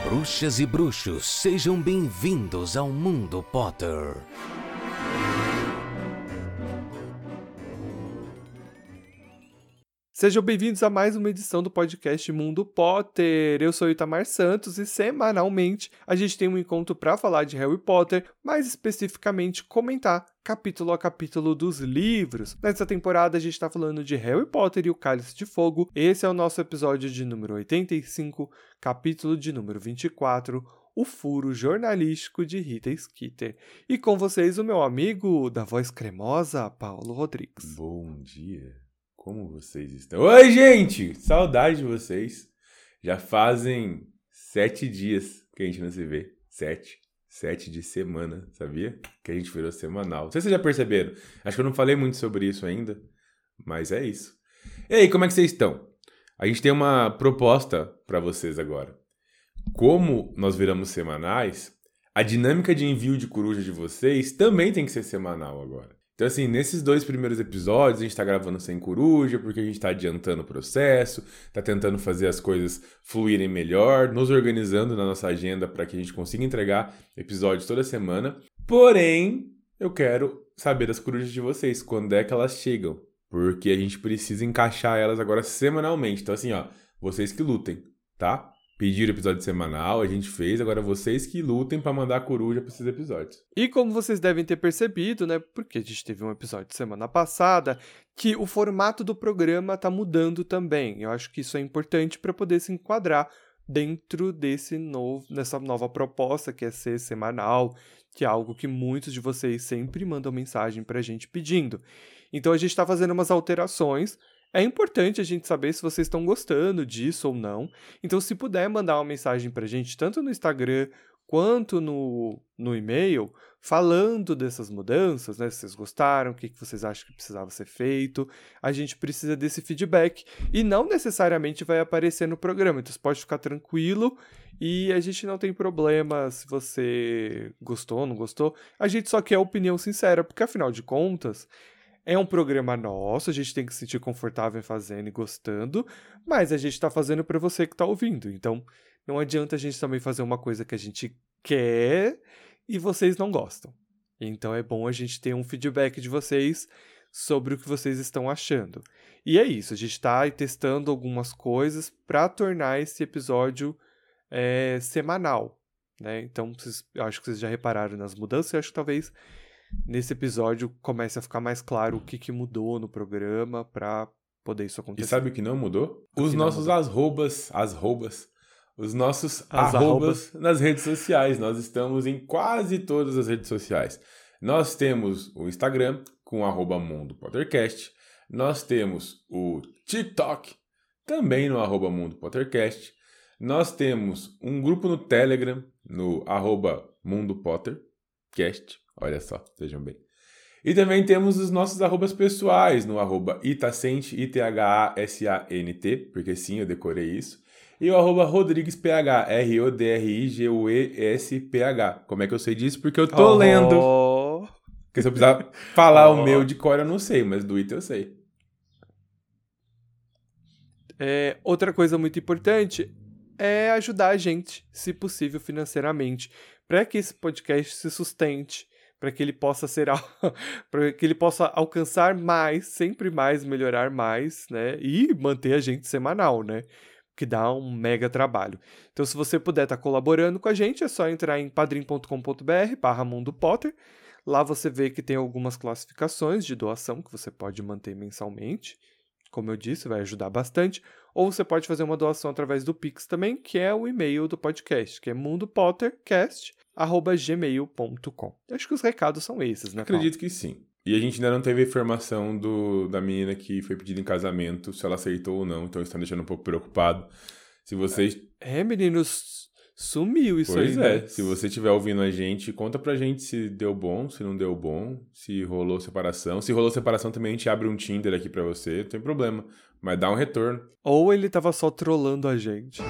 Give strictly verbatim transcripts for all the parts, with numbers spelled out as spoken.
Bruxas e bruxos, sejam bem-vindos ao Mundo Potter. Sejam bem-vindos a mais uma edição do podcast Mundo Potter. Eu sou o Itamar Santos e semanalmente a gente tem um encontro para falar de Harry Potter, mais especificamente comentar capítulo a capítulo dos livros. Nessa temporada a gente está falando de Harry Potter e o Cálice de Fogo. Esse é o nosso episódio de número oitenta e cinco, capítulo de número vinte e quatro, O Furo Jornalístico de Rita Skeeter. E com vocês o meu amigo da voz cremosa, Paulo Rodrigues. Bom dia. Como vocês estão? Oi, gente! Saudade de vocês. Já fazem sete dias que a gente não se vê. Sete. Sete de semana, sabia? Que a gente virou semanal. Não sei se vocês já perceberam. Acho que eu não falei muito sobre isso ainda, mas é isso. E aí, como é que vocês estão? A gente tem uma proposta para vocês agora. Como nós viramos semanais, a dinâmica de envio de coruja de vocês também tem que ser semanal agora. Então, assim, nesses dois primeiros episódios, a gente tá gravando sem coruja, porque a gente tá adiantando o processo, tá tentando fazer as coisas fluírem melhor, nos organizando na nossa agenda para que a gente consiga entregar episódios toda semana. Porém, eu quero saber das corujas de vocês, quando é que elas chegam, porque a gente precisa encaixar elas agora semanalmente. Então, assim, ó, vocês que lutem, tá? Pediram episódio semanal, a gente fez, agora vocês que lutem pra mandar a coruja pra esses episódios. E como vocês devem ter percebido, né, porque a gente teve um episódio semana passada, que o formato do programa tá mudando também. Eu acho que isso é importante para poder se enquadrar dentro desse novo, dessa nova proposta que é ser semanal, que é algo que muitos de vocês sempre mandam mensagem pra gente pedindo. Então a gente tá fazendo umas alterações. É importante a gente saber se vocês estão gostando disso ou não. Então, se puder mandar uma mensagem pra gente, tanto no Instagram quanto no, no e-mail, falando dessas mudanças, né? Se vocês gostaram, o que, que vocês acham que precisava ser feito. A gente precisa desse feedback. E não necessariamente vai aparecer no programa. Então, você pode ficar tranquilo e a gente não tem problema se você gostou ou não gostou. A gente só quer a opinião sincera, porque afinal de contas... É um programa nosso, a gente tem que se sentir confortável fazendo e gostando, mas a gente está fazendo para você que está ouvindo. Então, não adianta a gente também fazer uma coisa que a gente quer e vocês não gostam. Então, é bom a gente ter um feedback de vocês sobre o que vocês estão achando. E é isso, a gente está testando algumas coisas para tornar esse episódio é, semanal, né? Então, vocês, eu acho que vocês já repararam nas mudanças, eu acho que talvez... Nesse episódio comece a ficar mais claro o que, que mudou no programa para poder isso acontecer. E sabe o que não mudou? O Os que não nossos mudou? arrobas, as roubas, os nossos As arrobas nas redes sociais. Nós estamos em quase todas as redes sociais. Nós temos o Instagram com arroba Mundo Pottercast. Nós temos o TikTok também no arroba Mundo Pottercast. Nós temos um grupo no Telegram no arroba Mundo Pottercast. Olha só, sejam bem. E também temos os nossos arrobas pessoais, no arroba Itacent, I T H A S A N T, porque sim, eu decorei isso. E o arroba RodriguesPH, R O D R I G U E S P H. Como é que eu sei disso? Porque eu tô oh. lendo. Porque se eu precisar falar oh. o meu de cor, eu não sei, mas do Ita eu sei. É, outra coisa muito importante é ajudar a gente, se possível, financeiramente, para que esse podcast se sustente, para que ele possa ser para que ele possa alcançar mais, sempre mais, melhorar mais, né? E manter a gente semanal, né? Que dá um mega trabalho. Então, se você puder estar colaborando com a gente, é só entrar em padrim ponto com ponto b r barra Mundo Potter. Lá você vê que tem algumas classificações de doação que você pode manter mensalmente. Como eu disse, vai ajudar bastante. Ou você pode fazer uma doação através do Pix também, que é o e-mail do podcast, que é mundopottercast arroba gmail ponto com. Acho que os recados são esses, né, Paulo? Acredito que sim. E a gente ainda não teve a informação do, da menina que foi pedida em casamento, se ela aceitou ou não, então isso tá me deixando um pouco preocupado. Se vocês... É, meninos, sumiu isso pois aí, é, né? se você estiver ouvindo a gente, conta pra gente se deu bom, se não deu bom, se rolou separação. Se rolou separação também a gente abre um Tinder aqui pra você, não tem problema, mas dá um retorno. Ou ele tava só trollando a gente.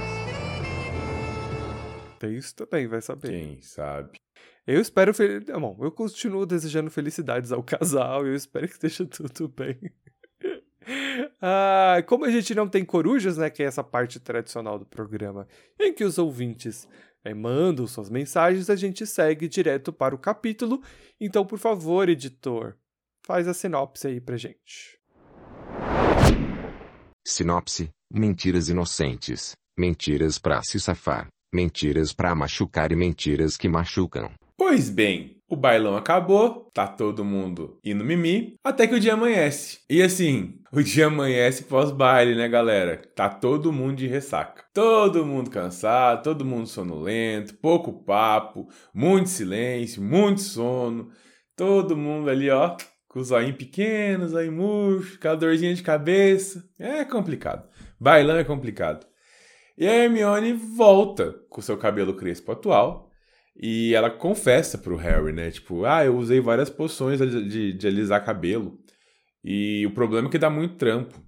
Tem isso também, vai saber. Quem sabe? Eu espero... Fel... Bom, eu continuo desejando felicidades ao casal, eu espero que esteja tudo bem. Ah, como a gente não tem corujas, né, que é essa parte tradicional do programa, em que os ouvintes é, mandam suas mensagens, a gente segue direto para o capítulo. Então, por favor, editor, faz a sinopse aí pra gente. Sinopse: mentiras inocentes, mentiras pra se safar, mentiras pra machucar e mentiras que machucam. Pois bem, o bailão acabou, tá todo mundo indo mimi, até que o dia amanhece. E assim, o dia amanhece pós-baile, né, galera? Tá todo mundo de ressaca. Todo mundo cansado, todo mundo sonolento, pouco papo, muito silêncio, muito sono. Todo mundo ali, ó, com os olhinhos pequenos, aí murcho, aquela dorzinha de cabeça. É complicado. Bailão é complicado. E a Hermione volta com seu cabelo crespo atual. E ela confessa pro Harry, né? Tipo, ah, eu usei várias poções de, de, de alisar cabelo. E o problema é que dá muito trampo.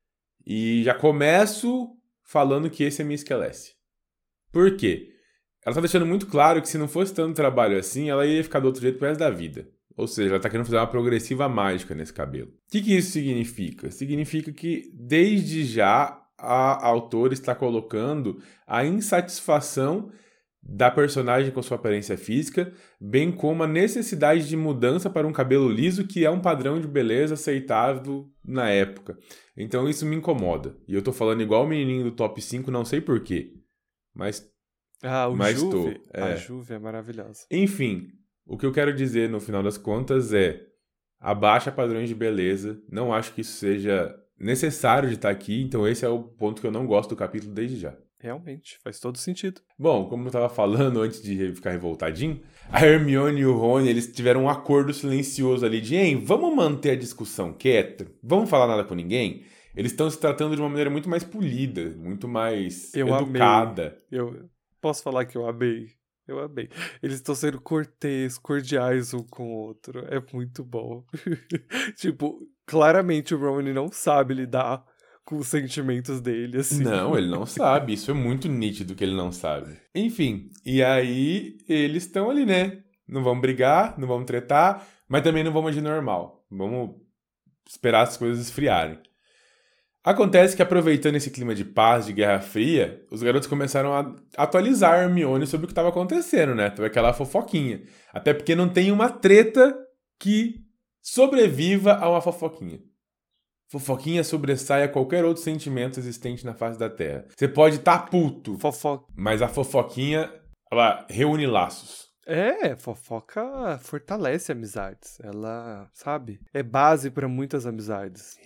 E já começo falando que esse é minha esquelece. Por quê? Ela tá deixando muito claro que se não fosse tanto trabalho assim, ela ia ficar do outro jeito pro resto da vida. Ou seja, ela tá querendo fazer uma progressiva mágica nesse cabelo. O que, que isso significa? Significa que, desde já, a autora está colocando a insatisfação da personagem com sua aparência física, bem como a necessidade de mudança para um cabelo liso que é um padrão de beleza aceitável na época. Então isso me incomoda. E eu tô falando igual o menininho do top cinco, não sei porquê. Mas, Ah, o mas Juve. tô. É. A Juve é maravilhosa. Enfim, o que eu quero dizer no final das contas é: abaixa padrões de beleza. Não acho que isso seja necessário de estar aqui, então esse é o ponto que eu não gosto do capítulo desde já. Realmente, faz todo sentido. Bom, como eu tava falando antes de ficar revoltadinho, a Hermione e o Rony, eles tiveram um acordo silencioso ali de, hein, vamos manter a discussão quieta? Vamos falar nada com ninguém? Eles estão se tratando de uma maneira muito mais polida, muito mais Eu educada. amei. Eu posso falar que eu amei. Eu amei. Eles estão sendo cortês, cordiais um com o outro. É muito bom. Tipo, claramente o Rony não sabe lidar com os sentimentos dele, assim. Não, ele não sabe. Isso é muito nítido que ele não sabe. Enfim, e aí eles estão ali, né? Não vamos brigar, não vamos tretar, mas também não vamos agir normal. Vamos esperar as coisas esfriarem. Acontece que, aproveitando esse clima de paz, de Guerra Fria, os garotos começaram a atualizar a Hermione sobre o que estava acontecendo, né? Teve aquela fofoquinha. Até porque não tem uma treta que sobreviva a uma fofoquinha. Fofoquinha sobressai a qualquer outro sentimento existente na face da Terra. Você pode estar tá puto, Fofoca. mas a fofoquinha, ela reúne laços. É, fofoca fortalece amizades. Ela, sabe, é base para muitas amizades.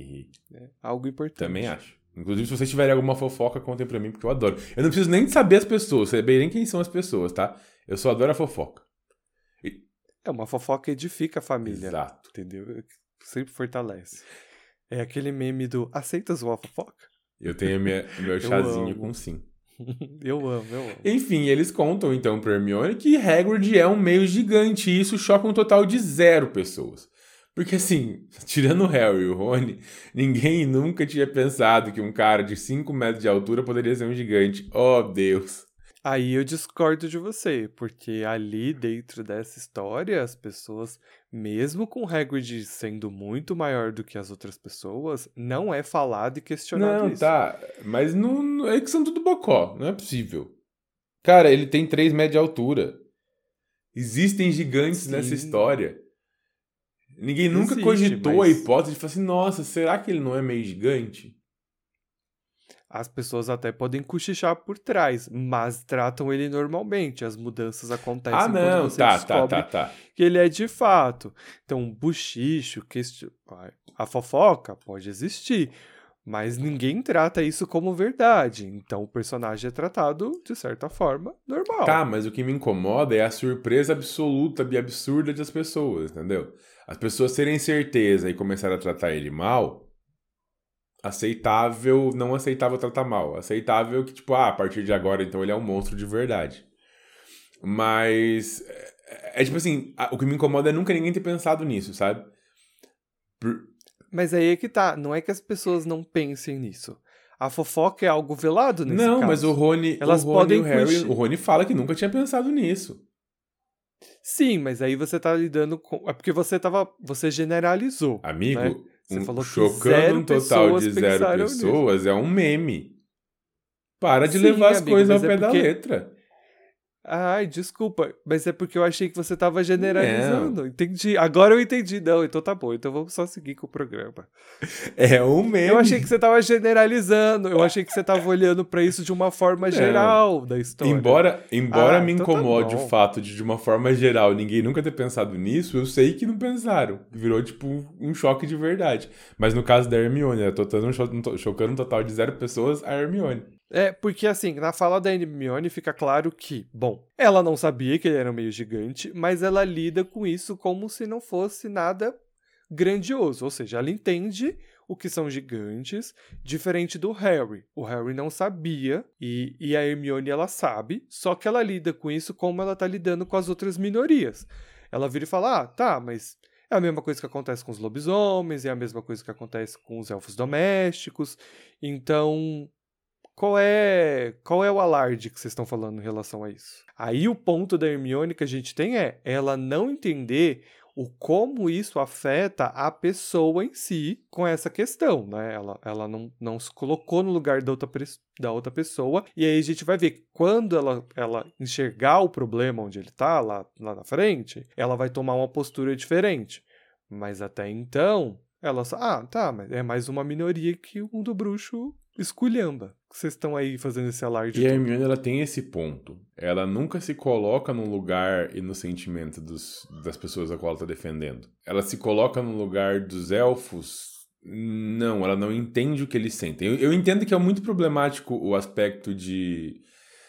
É algo importante. Também acho. Inclusive, se vocês tiverem alguma fofoca, contem pra mim, porque eu adoro. Eu não preciso nem de saber as pessoas, saber nem quem são as pessoas, tá? Eu só adoro a fofoca. E... É, uma fofoca edifica a família. Exato. Entendeu? Sempre fortalece. É aquele meme do aceitas uma fofoca? Eu tenho minha, meu chazinho com sim. Eu amo, eu amo. Enfim, eles contam então pra Hermione que Hagrid é um meio gigante e isso choca um total de zero pessoas. Porque assim, tirando o Harry e o Rony, ninguém nunca tinha pensado que um cara de cinco metros de altura poderia ser um gigante. Oh, Deus! Aí eu discordo de você, porque ali dentro dessa história, as pessoas, mesmo com Hagrid sendo muito maior do que as outras pessoas, não é falado e questionado não, isso. Não, tá, mas não, é que são tudo bocó, não é possível. Cara, ele tem três metros de altura. Existem gigantes Sim. nessa história. Ninguém nunca Existe, cogitou mas... a hipótese de falar assim, nossa, será que ele não é meio gigante? As pessoas até podem cochichar por trás, mas tratam ele normalmente. As mudanças acontecem ah, não, quando você tá, descobre tá, tá, tá. que ele é de fato. Então, buchicho, question... a fofoca pode existir, mas ninguém trata isso como verdade. Então, o personagem é tratado, de certa forma, normal. Tá, mas o que me incomoda é a surpresa absoluta e absurda das pessoas, entendeu? As pessoas terem certeza e começarem a tratar ele mal... Aceitável, não aceitável tratar mal. Aceitável que, tipo, ah, a partir de agora, então, ele é um monstro de verdade. Mas, é, é tipo assim, a, o que me incomoda é nunca ninguém ter pensado nisso, sabe? Por... Mas aí é que tá, não é que as pessoas não pensem nisso. A fofoca é algo velado nesse não, caso. Não, mas o Rony, Elas o Rony podem e o Harry, curtir. o Rony fala que nunca tinha pensado nisso. Sim, mas aí você tá lidando com... É porque você tava... Você generalizou, Amigo... né? Você um, falou que chocando zero um total pessoas de zero pessoas nisso. é um meme. Para de Sim, levar as amigo, coisas ao é pé da porque... letra. Ai, desculpa, mas é porque eu achei que você tava generalizando. Não. Entendi. Agora eu entendi. Não, então tá bom. Então vamos só seguir com o programa. É um meme. Eu achei que você tava generalizando. Eu achei que você tava olhando pra isso de uma forma Não. geral da história. Embora, embora ah, me então incomode tá o fato de, de uma forma geral, ninguém nunca ter pensado nisso, eu sei que não pensaram. Virou, tipo, um choque de verdade. Mas no caso da Hermione, eu tô chocando um total de zero pessoas, a Hermione. É, porque assim, na fala da Hermione fica claro que, bom, ela não sabia que ele era meio gigante, mas ela lida com isso como se não fosse nada grandioso, ou seja, ela entende o que são gigantes, diferente do Harry. O Harry não sabia e, e a Hermione ela sabe, só que ela lida com isso como ela tá lidando com as outras minorias. Ela vira e fala, ah, tá, mas é a mesma coisa que acontece com os lobisomens, é a mesma coisa que acontece com os elfos domésticos, então... Qual é, qual é o alarde que vocês estão falando em relação a isso? Aí o ponto da Hermione que a gente tem é ela não entender o como isso afeta a pessoa em si com essa questão, né? Ela, ela não, não se colocou no lugar da outra, da outra pessoa, e aí a gente vai ver que quando ela, ela enxergar o problema onde ele tá, lá, lá na frente, ela vai tomar uma postura diferente. Mas até então, ela só, ah, tá, mas é mais uma minoria que o mundo bruxo esculhamba. Vocês estão aí fazendo esse alarde. E a Hermione, ela tem esse ponto. Ela nunca se coloca no lugar e no sentimento dos, das pessoas a qual ela está defendendo. Ela se coloca no lugar dos elfos. Não, ela não entende o que eles sentem. Eu, eu entendo que é muito problemático o aspecto de,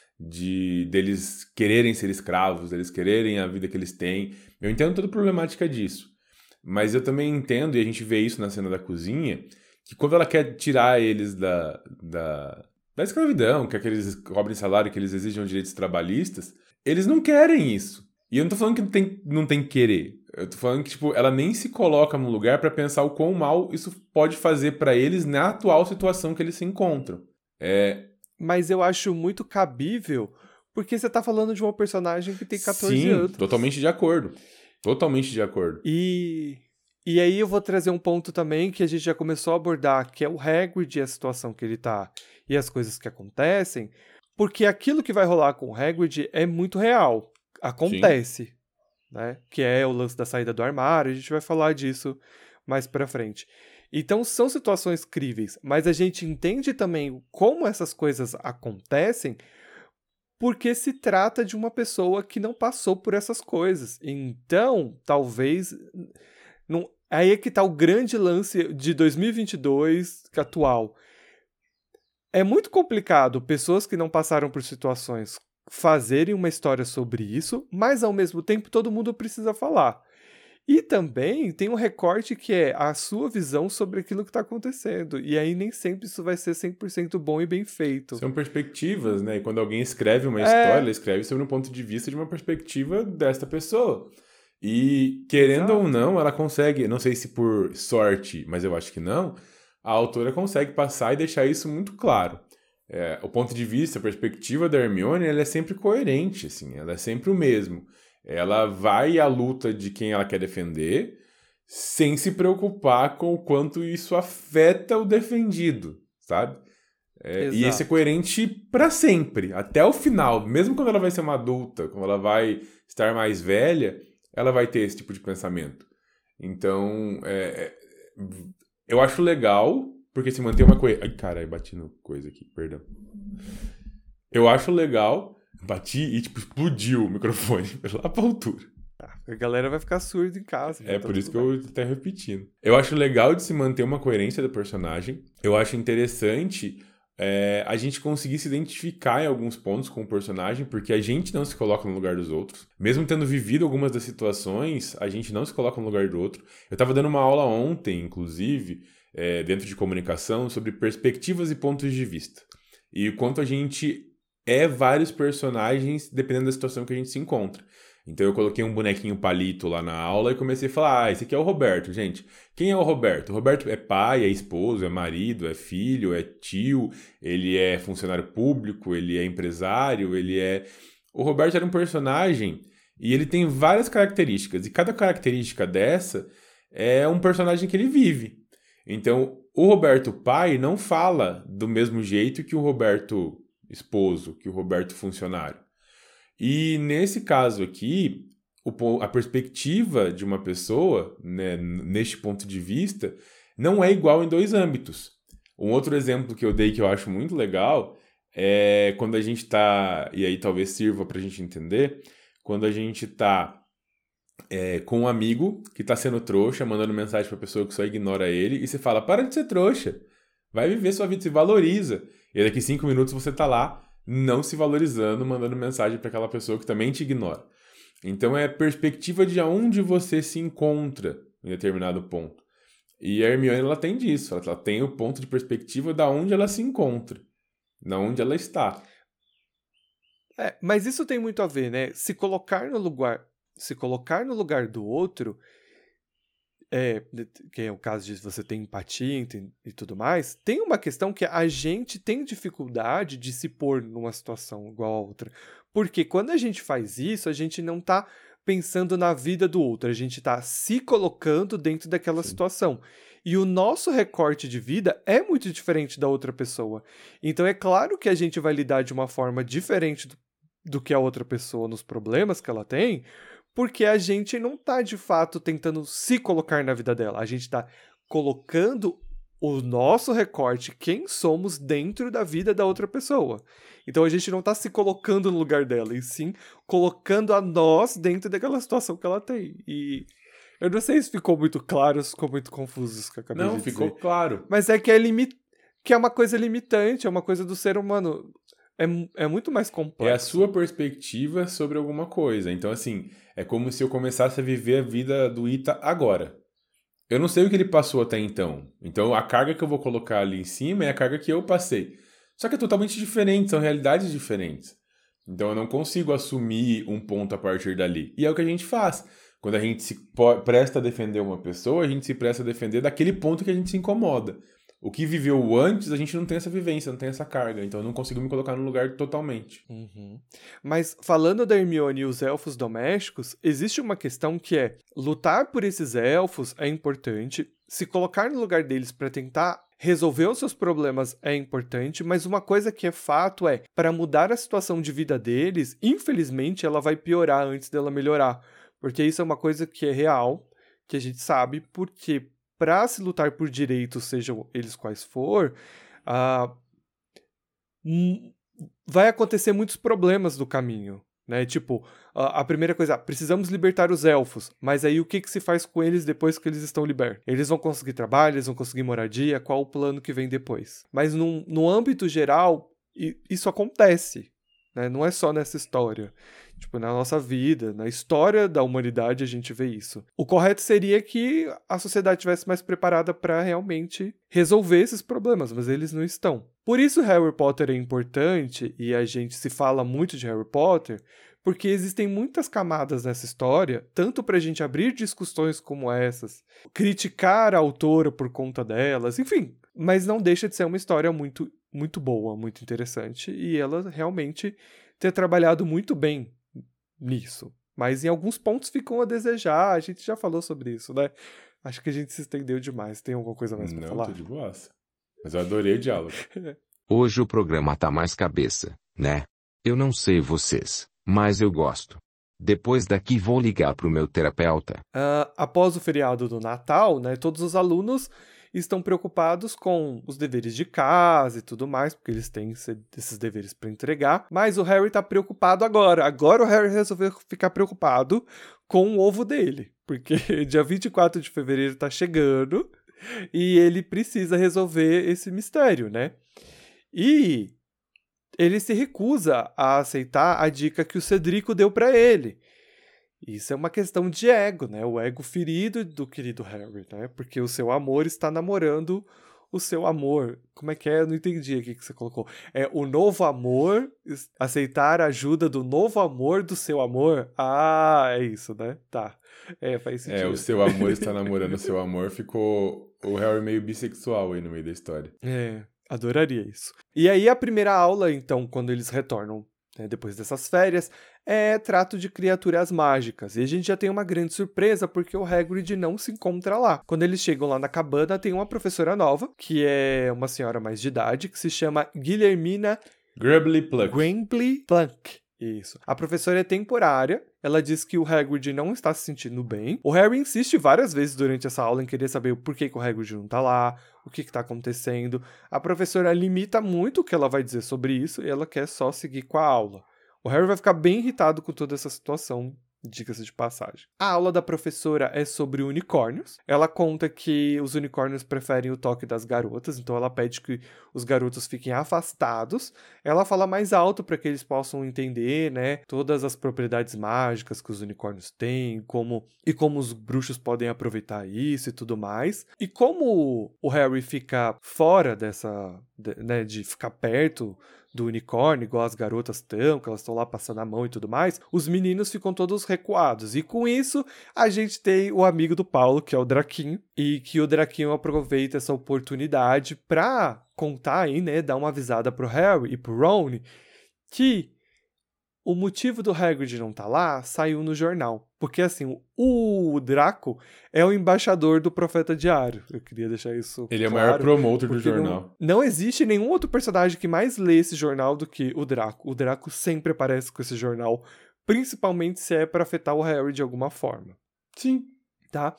de deles quererem ser escravos, deles quererem a vida que eles têm. Eu entendo toda a problemática disso. Mas eu também entendo, e a gente vê isso na cena da cozinha, que quando ela quer tirar eles da, da, da escravidão, quer que eles cobrem salário, que eles exijam direitos trabalhistas, eles não querem isso. E eu não tô falando que não tem, não tem que querer. Eu tô falando que, tipo, ela nem se coloca no lugar pra pensar o quão mal isso pode fazer pra eles na atual situação que eles se encontram. É... Mas eu acho muito cabível, porque você tá falando de uma personagem que tem catorze Sim, anos. Totalmente de acordo. Totalmente de acordo. E... E aí eu vou trazer um ponto também que a gente já começou a abordar, que é o Hagrid e a situação que ele tá e as coisas que acontecem, porque aquilo que vai rolar com o Hagrid é muito real. Acontece, Sim. né? Que é o lance da saída do armário, a gente vai falar disso mais pra frente. Então são situações críveis, mas a gente entende também como essas coisas acontecem porque se trata de uma pessoa que não passou por essas coisas. Então, talvez... Não, aí é que tá o grande lance de dois mil e vinte e dois, que atual. É muito complicado pessoas que não passaram por situações fazerem uma história sobre isso, mas ao mesmo tempo todo mundo precisa falar. E também tem um recorte que é a sua visão sobre aquilo que está acontecendo. E aí nem sempre isso vai ser cem por cento bom e bem feito. São perspectivas, né? E quando alguém escreve uma é... história, ele escreve sobre um ponto de vista de uma perspectiva desta pessoa. E, querendo Exato. Ou não, ela consegue, não sei se por sorte, mas eu acho que não, a autora consegue passar e deixar isso muito claro. É, o ponto de vista, a perspectiva da Hermione, ela é sempre coerente, assim, ela é sempre o mesmo. Ela vai à luta de quem ela quer defender, sem se preocupar com o quanto isso afeta o defendido, sabe? É, e isso é coerente para sempre, até o final. Mesmo quando ela vai ser uma adulta, quando ela vai estar mais velha, ela vai ter esse tipo de pensamento. Então, é, eu acho legal, porque se mantém uma coisa... Ai, caralho, bati no coisa aqui, perdão. Eu acho legal, bati e, tipo, explodiu o microfone lá pra altura. A galera vai ficar surda em casa. É, por isso que eu tô até repetindo. Eu acho legal de se manter uma coerência do personagem. Eu acho interessante... É, a gente conseguir se identificar em alguns pontos com o personagem, porque a gente não se coloca no lugar dos outros. Mesmo tendo vivido algumas das situações, a gente não se coloca no lugar do outro. Eu estava dando uma aula ontem, inclusive, é, dentro de comunicação, sobre perspectivas e pontos de vista. E o quanto a gente é vários personagens dependendo da situação que a gente se encontra. Então eu coloquei um bonequinho palito lá na aula e comecei a falar, ah, esse aqui é o Roberto, gente. Quem é o Roberto? O Roberto é pai, é esposo, é marido, é filho, é tio, ele é funcionário público, ele é empresário, ele é... O Roberto era um personagem e ele tem várias características, e cada característica dessa é um personagem que ele vive. Então, o Roberto pai não fala do mesmo jeito que o Roberto esposo, que o Roberto funcionário. E nesse caso aqui, o, a perspectiva de uma pessoa, né, neste ponto de vista, não é igual em dois âmbitos. Um outro exemplo que eu dei que eu acho muito legal é quando a gente está, e aí talvez sirva para a gente entender, quando a gente está é, com um amigo que está sendo trouxa, mandando mensagem para a pessoa que só ignora ele, e você fala, para de ser trouxa, vai viver sua vida, se valoriza. E daqui cinco minutos você está lá, não se valorizando, mandando mensagem para aquela pessoa que também te ignora. Então é perspectiva de aonde você se encontra em determinado ponto. E a Hermione, ela tem disso, ela tem o ponto de perspectiva da onde ela se encontra, da onde ela está. É, mas isso tem muito a ver, né? Se colocar no lugar, se colocar no lugar do outro, é, que é o caso de você ter empatia e tudo mais, tem uma questão que a gente tem dificuldade de se pôr numa situação igual a outra. Porque quando a gente faz isso, a gente não tá pensando na vida do outro, a gente tá se colocando dentro daquela Sim. situação. E o nosso recorte de vida é muito diferente da outra pessoa. Então é claro que a gente vai lidar de uma forma diferente do, do que a outra pessoa nos problemas que ela tem, porque a gente não tá de fato tentando se colocar na vida dela, a gente tá colocando o nosso recorte, quem somos dentro da vida da outra pessoa. Então a gente não tá se colocando no lugar dela, e sim colocando a nós dentro daquela situação que ela tem. E eu não sei se ficou muito claro, se ficou muito confuso isso que eu acabei não, de dizer. Não, ficou claro. Mas é que é, limit... que é uma coisa limitante, é uma coisa do ser humano. É, é muito mais complexo. É a sua perspectiva sobre alguma coisa. Então, assim, é como se eu começasse a viver a vida do Ita agora. Eu não sei o que ele passou até então. Então, a carga que eu vou colocar ali em cima é a carga que eu passei. Só que é totalmente diferente, são realidades diferentes. Então, eu não consigo assumir um ponto a partir dali. E é o que a gente faz. Quando a gente se presta a defender uma pessoa, a gente se presta a defender daquele ponto que a gente se incomoda. O que viveu antes, a gente não tem essa vivência, não tem essa carga. Então, eu não consigo me colocar no lugar totalmente. Uhum. Mas, falando da Hermione e os elfos domésticos, existe uma questão que é lutar por esses elfos é importante, se colocar no lugar deles para tentar resolver os seus problemas é importante, mas uma coisa que é fato é, para mudar a situação de vida deles, infelizmente, ela vai piorar antes dela melhorar. Porque isso é uma coisa que é real, que a gente sabe, porque para se lutar por direitos, sejam eles quais for, uh, vai acontecer muitos problemas no caminho, né? Tipo, uh, a primeira coisa, precisamos libertar os elfos, mas aí o que, que se faz com eles depois que eles estão libertos? Eles vão conseguir trabalho, eles vão conseguir moradia, qual o plano que vem depois? Mas num, no âmbito geral, isso acontece, né? Não é só nessa história. Tipo, na nossa vida, na história da humanidade, a gente vê isso. O correto seria que a sociedade estivesse mais preparada para realmente resolver esses problemas, mas eles não estão. Por isso Harry Potter é importante, e a gente se fala muito de Harry Potter, porque existem muitas camadas nessa história, tanto para a gente abrir discussões como essas, criticar a autora por conta delas, enfim. Mas não deixa de ser uma história muito, muito boa, muito interessante, e ela realmente ter trabalhado muito bem nisso. Mas em alguns pontos ficam a desejar, a gente já falou sobre isso, né? Acho que a gente se estendeu demais. Tem alguma coisa mais pra Não, falar? Não, tô de boaça. Mas eu adorei o diálogo. Hoje o programa tá mais cabeça, né? Eu não sei vocês, mas eu gosto. Depois daqui vou ligar pro meu terapeuta. Uh, após o feriado do Natal, né, todos os alunos estão preocupados com os deveres de casa e tudo mais, porque eles têm esses deveres para entregar, mas o Harry tá preocupado agora. Agora o Harry resolveu ficar preocupado com o ovo dele, porque dia vinte e quatro de fevereiro tá chegando e ele precisa resolver esse mistério, né? E ele se recusa a aceitar a dica que o Cedrico deu para ele. Isso é uma questão de ego, né? O ego ferido do querido Harry, né? Porque o seu amor está namorando o seu amor. Como é que é? Eu não entendi aqui que você colocou. É o novo amor, aceitar a ajuda do novo amor do seu amor. Ah, é isso, né? Tá. É, faz sentido. É, o seu amor está namorando o seu amor. Ficou o Harry meio bissexual aí no meio da história. É, adoraria isso. E aí a primeira aula, então, quando eles retornam, né, depois dessas férias, é trato de criaturas mágicas. E a gente já tem uma grande surpresa, porque o Hagrid não se encontra lá. Quando eles chegam lá na cabana, tem uma professora nova, que é uma senhora mais de idade, que se chama Guilhermina Grubbly Plunk. Grimbley Plunk. Isso. A professora é temporária, ela diz que o Hagrid não está se sentindo bem. O Harry insiste várias vezes durante essa aula em querer saber o porquê que o Hagrid não tá lá, o que que tá acontecendo. A professora limita muito o que ela vai dizer sobre isso e ela quer só seguir com a aula. O Harry vai ficar bem irritado com toda essa situação, diga-se de passagem. A aula da professora é sobre unicórnios. Ela conta que os unicórnios preferem o toque das garotas, então ela pede que os garotos fiquem afastados. Ela fala mais alto para que eles possam entender, né, todas as propriedades mágicas que os unicórnios têm, como e como os bruxos podem aproveitar isso e tudo mais. E como o Harry fica fora dessa, de, né, de ficar perto do unicórnio, igual as garotas estão, que elas estão lá passando a mão e tudo mais, os meninos ficam todos recuados. E com isso, a gente tem o amigo do Paulo, que é o Draquinho, e que o Draquinho aproveita essa oportunidade pra contar aí, né, dar uma avisada pro Harry e pro Ron, que o motivo do Hagrid não tá lá saiu no jornal. Porque, assim, o Draco é o embaixador do Profeta Diário. Eu queria deixar isso Ele é claro, o maior promotor do jornal. Não, não existe nenhum outro personagem que mais lê esse jornal do que o Draco. O Draco sempre aparece com esse jornal, principalmente se é pra afetar o Harry de alguma forma. Sim. Tá?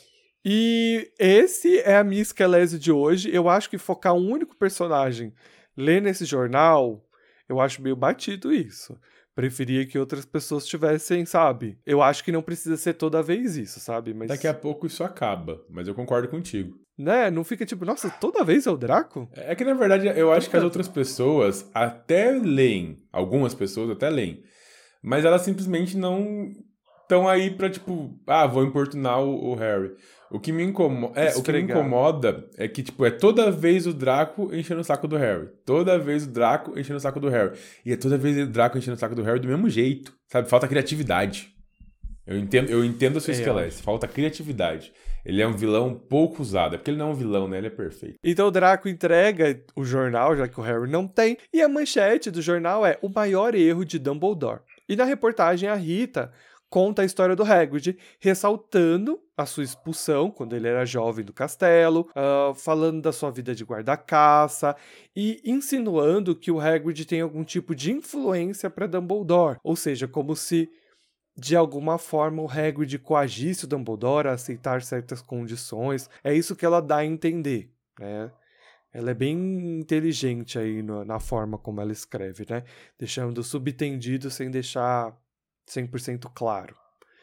E esse é a minha esquelese de hoje. Eu acho que focar um único personagem ler nesse jornal, eu acho meio batido isso. Preferia que outras pessoas tivessem, sabe? Eu acho que não precisa ser toda vez isso, sabe? Mas Daqui a pouco isso acaba, mas eu concordo contigo. Né? Não fica tipo, nossa, toda vez é o Draco? É que, na verdade, eu acho que as outras pessoas até leem, algumas pessoas até leem, mas elas simplesmente não estão aí pra, tipo, ah, vou importunar o, o Harry. O que me incomoda, é, o que me incomoda é que, tipo, é toda vez o Draco enchendo o saco do Harry. Toda vez o Draco enchendo o saco do Harry. E é toda vez o Draco enchendo o saco do Harry do mesmo jeito, sabe? Falta criatividade. Eu entendo, eu entendo a sua esquelete. Falta criatividade. Ele é um vilão pouco usado. É porque ele não é um vilão, né? Ele é perfeito. Então o Draco entrega o jornal, já que o Harry não tem. E a manchete do jornal é o maior erro de Dumbledore. E na reportagem a Rita conta a história do Hagrid, ressaltando a sua expulsão quando ele era jovem do castelo, uh, falando da sua vida de guarda-caça e insinuando que o Hagrid tem algum tipo de influência para Dumbledore. Ou seja, como se de alguma forma o Hagrid coagisse o Dumbledore a aceitar certas condições. É isso que ela dá a entender, né? Ela é bem inteligente aí no, na forma como ela escreve, né? Deixando subtendido sem deixar cem por cento claro.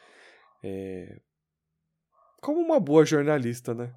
É... Como uma boa jornalista, né?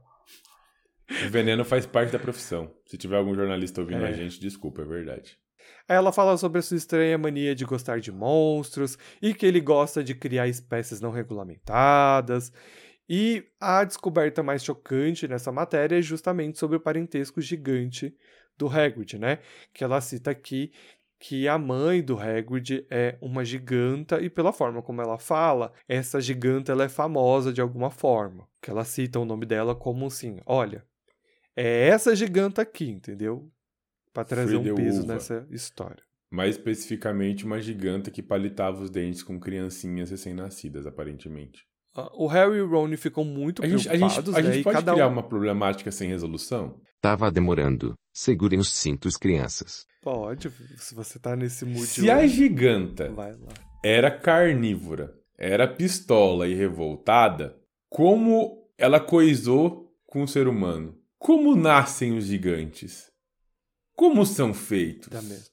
O veneno faz parte da profissão. Se tiver algum jornalista ouvindo É. a gente, desculpa, é verdade. Aí ela fala sobre a sua estranha mania de gostar de monstros e que ele gosta de criar espécies não regulamentadas. E a descoberta mais chocante nessa matéria é justamente sobre o parentesco gigante do Hagrid, né? Que ela cita aqui que a mãe do Hagrid é uma giganta e pela forma como ela fala, essa giganta ela é famosa de alguma forma. Que ela cita o nome dela como assim, olha, é essa giganta aqui, entendeu? Pra trazer um peso nessa história. Mais especificamente, uma giganta que palitava os dentes com criancinhas recém-nascidas, aparentemente. O Harry e o Ron ficam muito A gente, a preocupados, gente, a né? gente E pode cada criar um... uma problemática sem resolução? Tava demorando. Segurem os cintos, crianças. Pode, se você tá nesse mood. Se a giganta Vai lá. era carnívora, era pistola e revoltada, como ela coisou com o ser humano? Como nascem os gigantes? Como são feitos? Da mesma.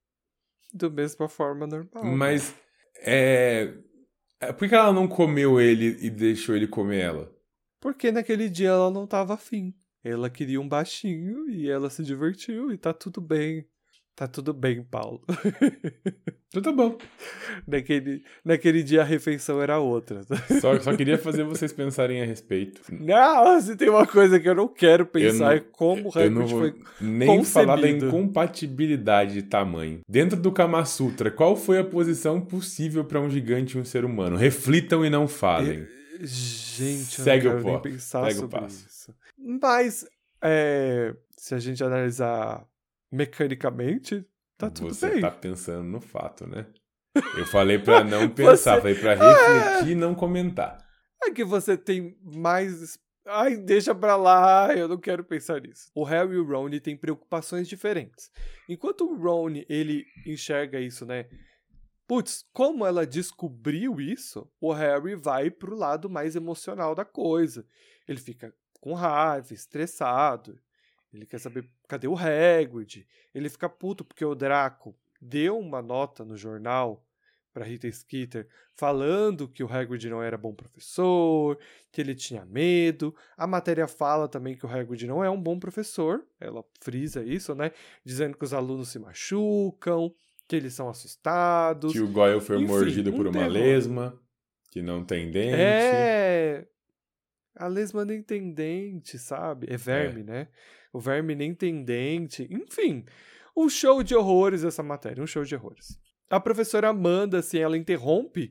Da mesma forma normal. Mas, é... por que ela não comeu ele e deixou ele comer ela? Porque naquele dia ela não tava afim. Ela queria um baixinho e ela se divertiu e tá tudo bem. Tá tudo bem, Paulo. Então tá bom. Naquele, naquele dia a refeição era outra. Só, só queria fazer vocês pensarem a respeito. Não, se tem uma coisa que eu não quero pensar não, é como o eu não Hagrid vou foi nem concebido. falar da incompatibilidade de tamanho. Dentro do Kama Sutra, qual foi a posição possível para um gigante e um ser humano? Reflitam e não falem. É, gente, Segue eu não o quero nem pó. pensar Segue o sobre passo. isso. Mas, é, se a gente analisar mecanicamente, tá tudo Você bem. tá pensando no fato, né? Eu falei pra não pensar, Você- falei pra refletir e não comentar. É que você tem mais... Ai, deixa pra lá, eu não quero pensar nisso. O Harry e o Ron têm preocupações diferentes. Enquanto o Ron, ele enxerga isso, né, putz, como ela descobriu isso, o Harry vai pro lado mais emocional da coisa. Ele fica com raiva, estressado. Ele quer saber cadê o Hagrid. Ele fica puto porque o Draco deu uma nota no jornal para Rita Skeeter falando que o Hagrid não era bom professor, que ele tinha medo. A matéria fala também que o Hagrid não é um bom professor. Ela frisa isso, né? Dizendo que os alunos se machucam, que eles são assustados. Que o Goyle foi Enfim, mordido por um uma terror. lesma, que não tem dente. É... A lesma nem tem dente, sabe? É verme, É. né? O verme nem tem dente. Enfim, um show de horrores essa matéria, um show de horrores. A professora Amanda, assim, ela interrompe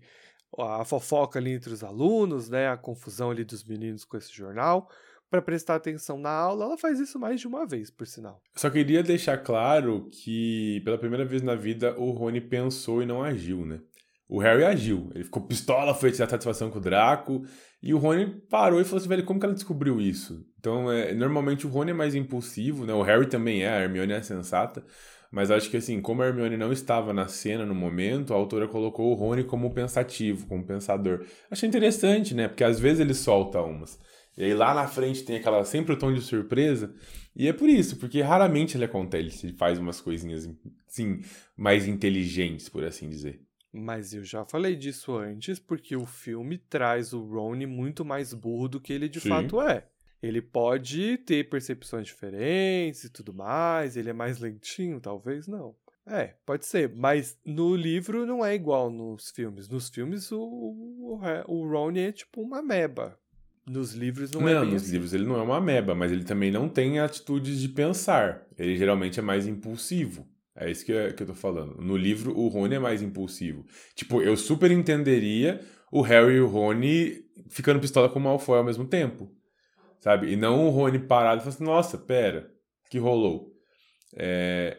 a fofoca ali entre os alunos, né? A confusão ali dos meninos com esse jornal, para prestar atenção na aula. Ela faz isso mais de uma vez, por sinal. Só queria deixar claro que, pela primeira vez na vida, o Rony pensou e não agiu, né? O Harry agiu. Ele ficou pistola, foi tirar satisfação com o Draco. E o Rony parou e falou assim, velho, como que ela descobriu isso? Então, é, normalmente o Rony é mais impulsivo, né? O Harry também é, a Hermione é sensata. Mas acho que, assim, como a Hermione não estava na cena no momento, a autora colocou o Rony como pensativo, como pensador. Achei interessante, né? Porque às vezes ele solta umas. E aí lá na frente tem aquela sempre o tom de surpresa. E é por isso, porque raramente ele acontece, ele faz umas coisinhas, assim, mais inteligentes, por assim dizer. Mas eu já falei disso antes, porque o filme traz o Rony muito mais burro do que ele de Sim. fato é. Ele pode ter percepções diferentes e tudo mais, ele é mais lentinho, talvez não. É, pode ser, mas no livro não é igual nos filmes. Nos filmes o, o, o Rony é tipo uma ameba. Nos livros não, Não, é bem nos assim. livros ele não é uma ameba, mas ele também não tem atitudes de pensar. Ele geralmente é mais impulsivo. É isso que, é, que eu tô falando. No livro, o Rony é mais impulsivo. Tipo, eu super entenderia o Harry e o Rony ficando pistola com o Malfoy ao mesmo tempo. Sabe? E não o Rony parado e falando assim, nossa, pera, o que rolou? É...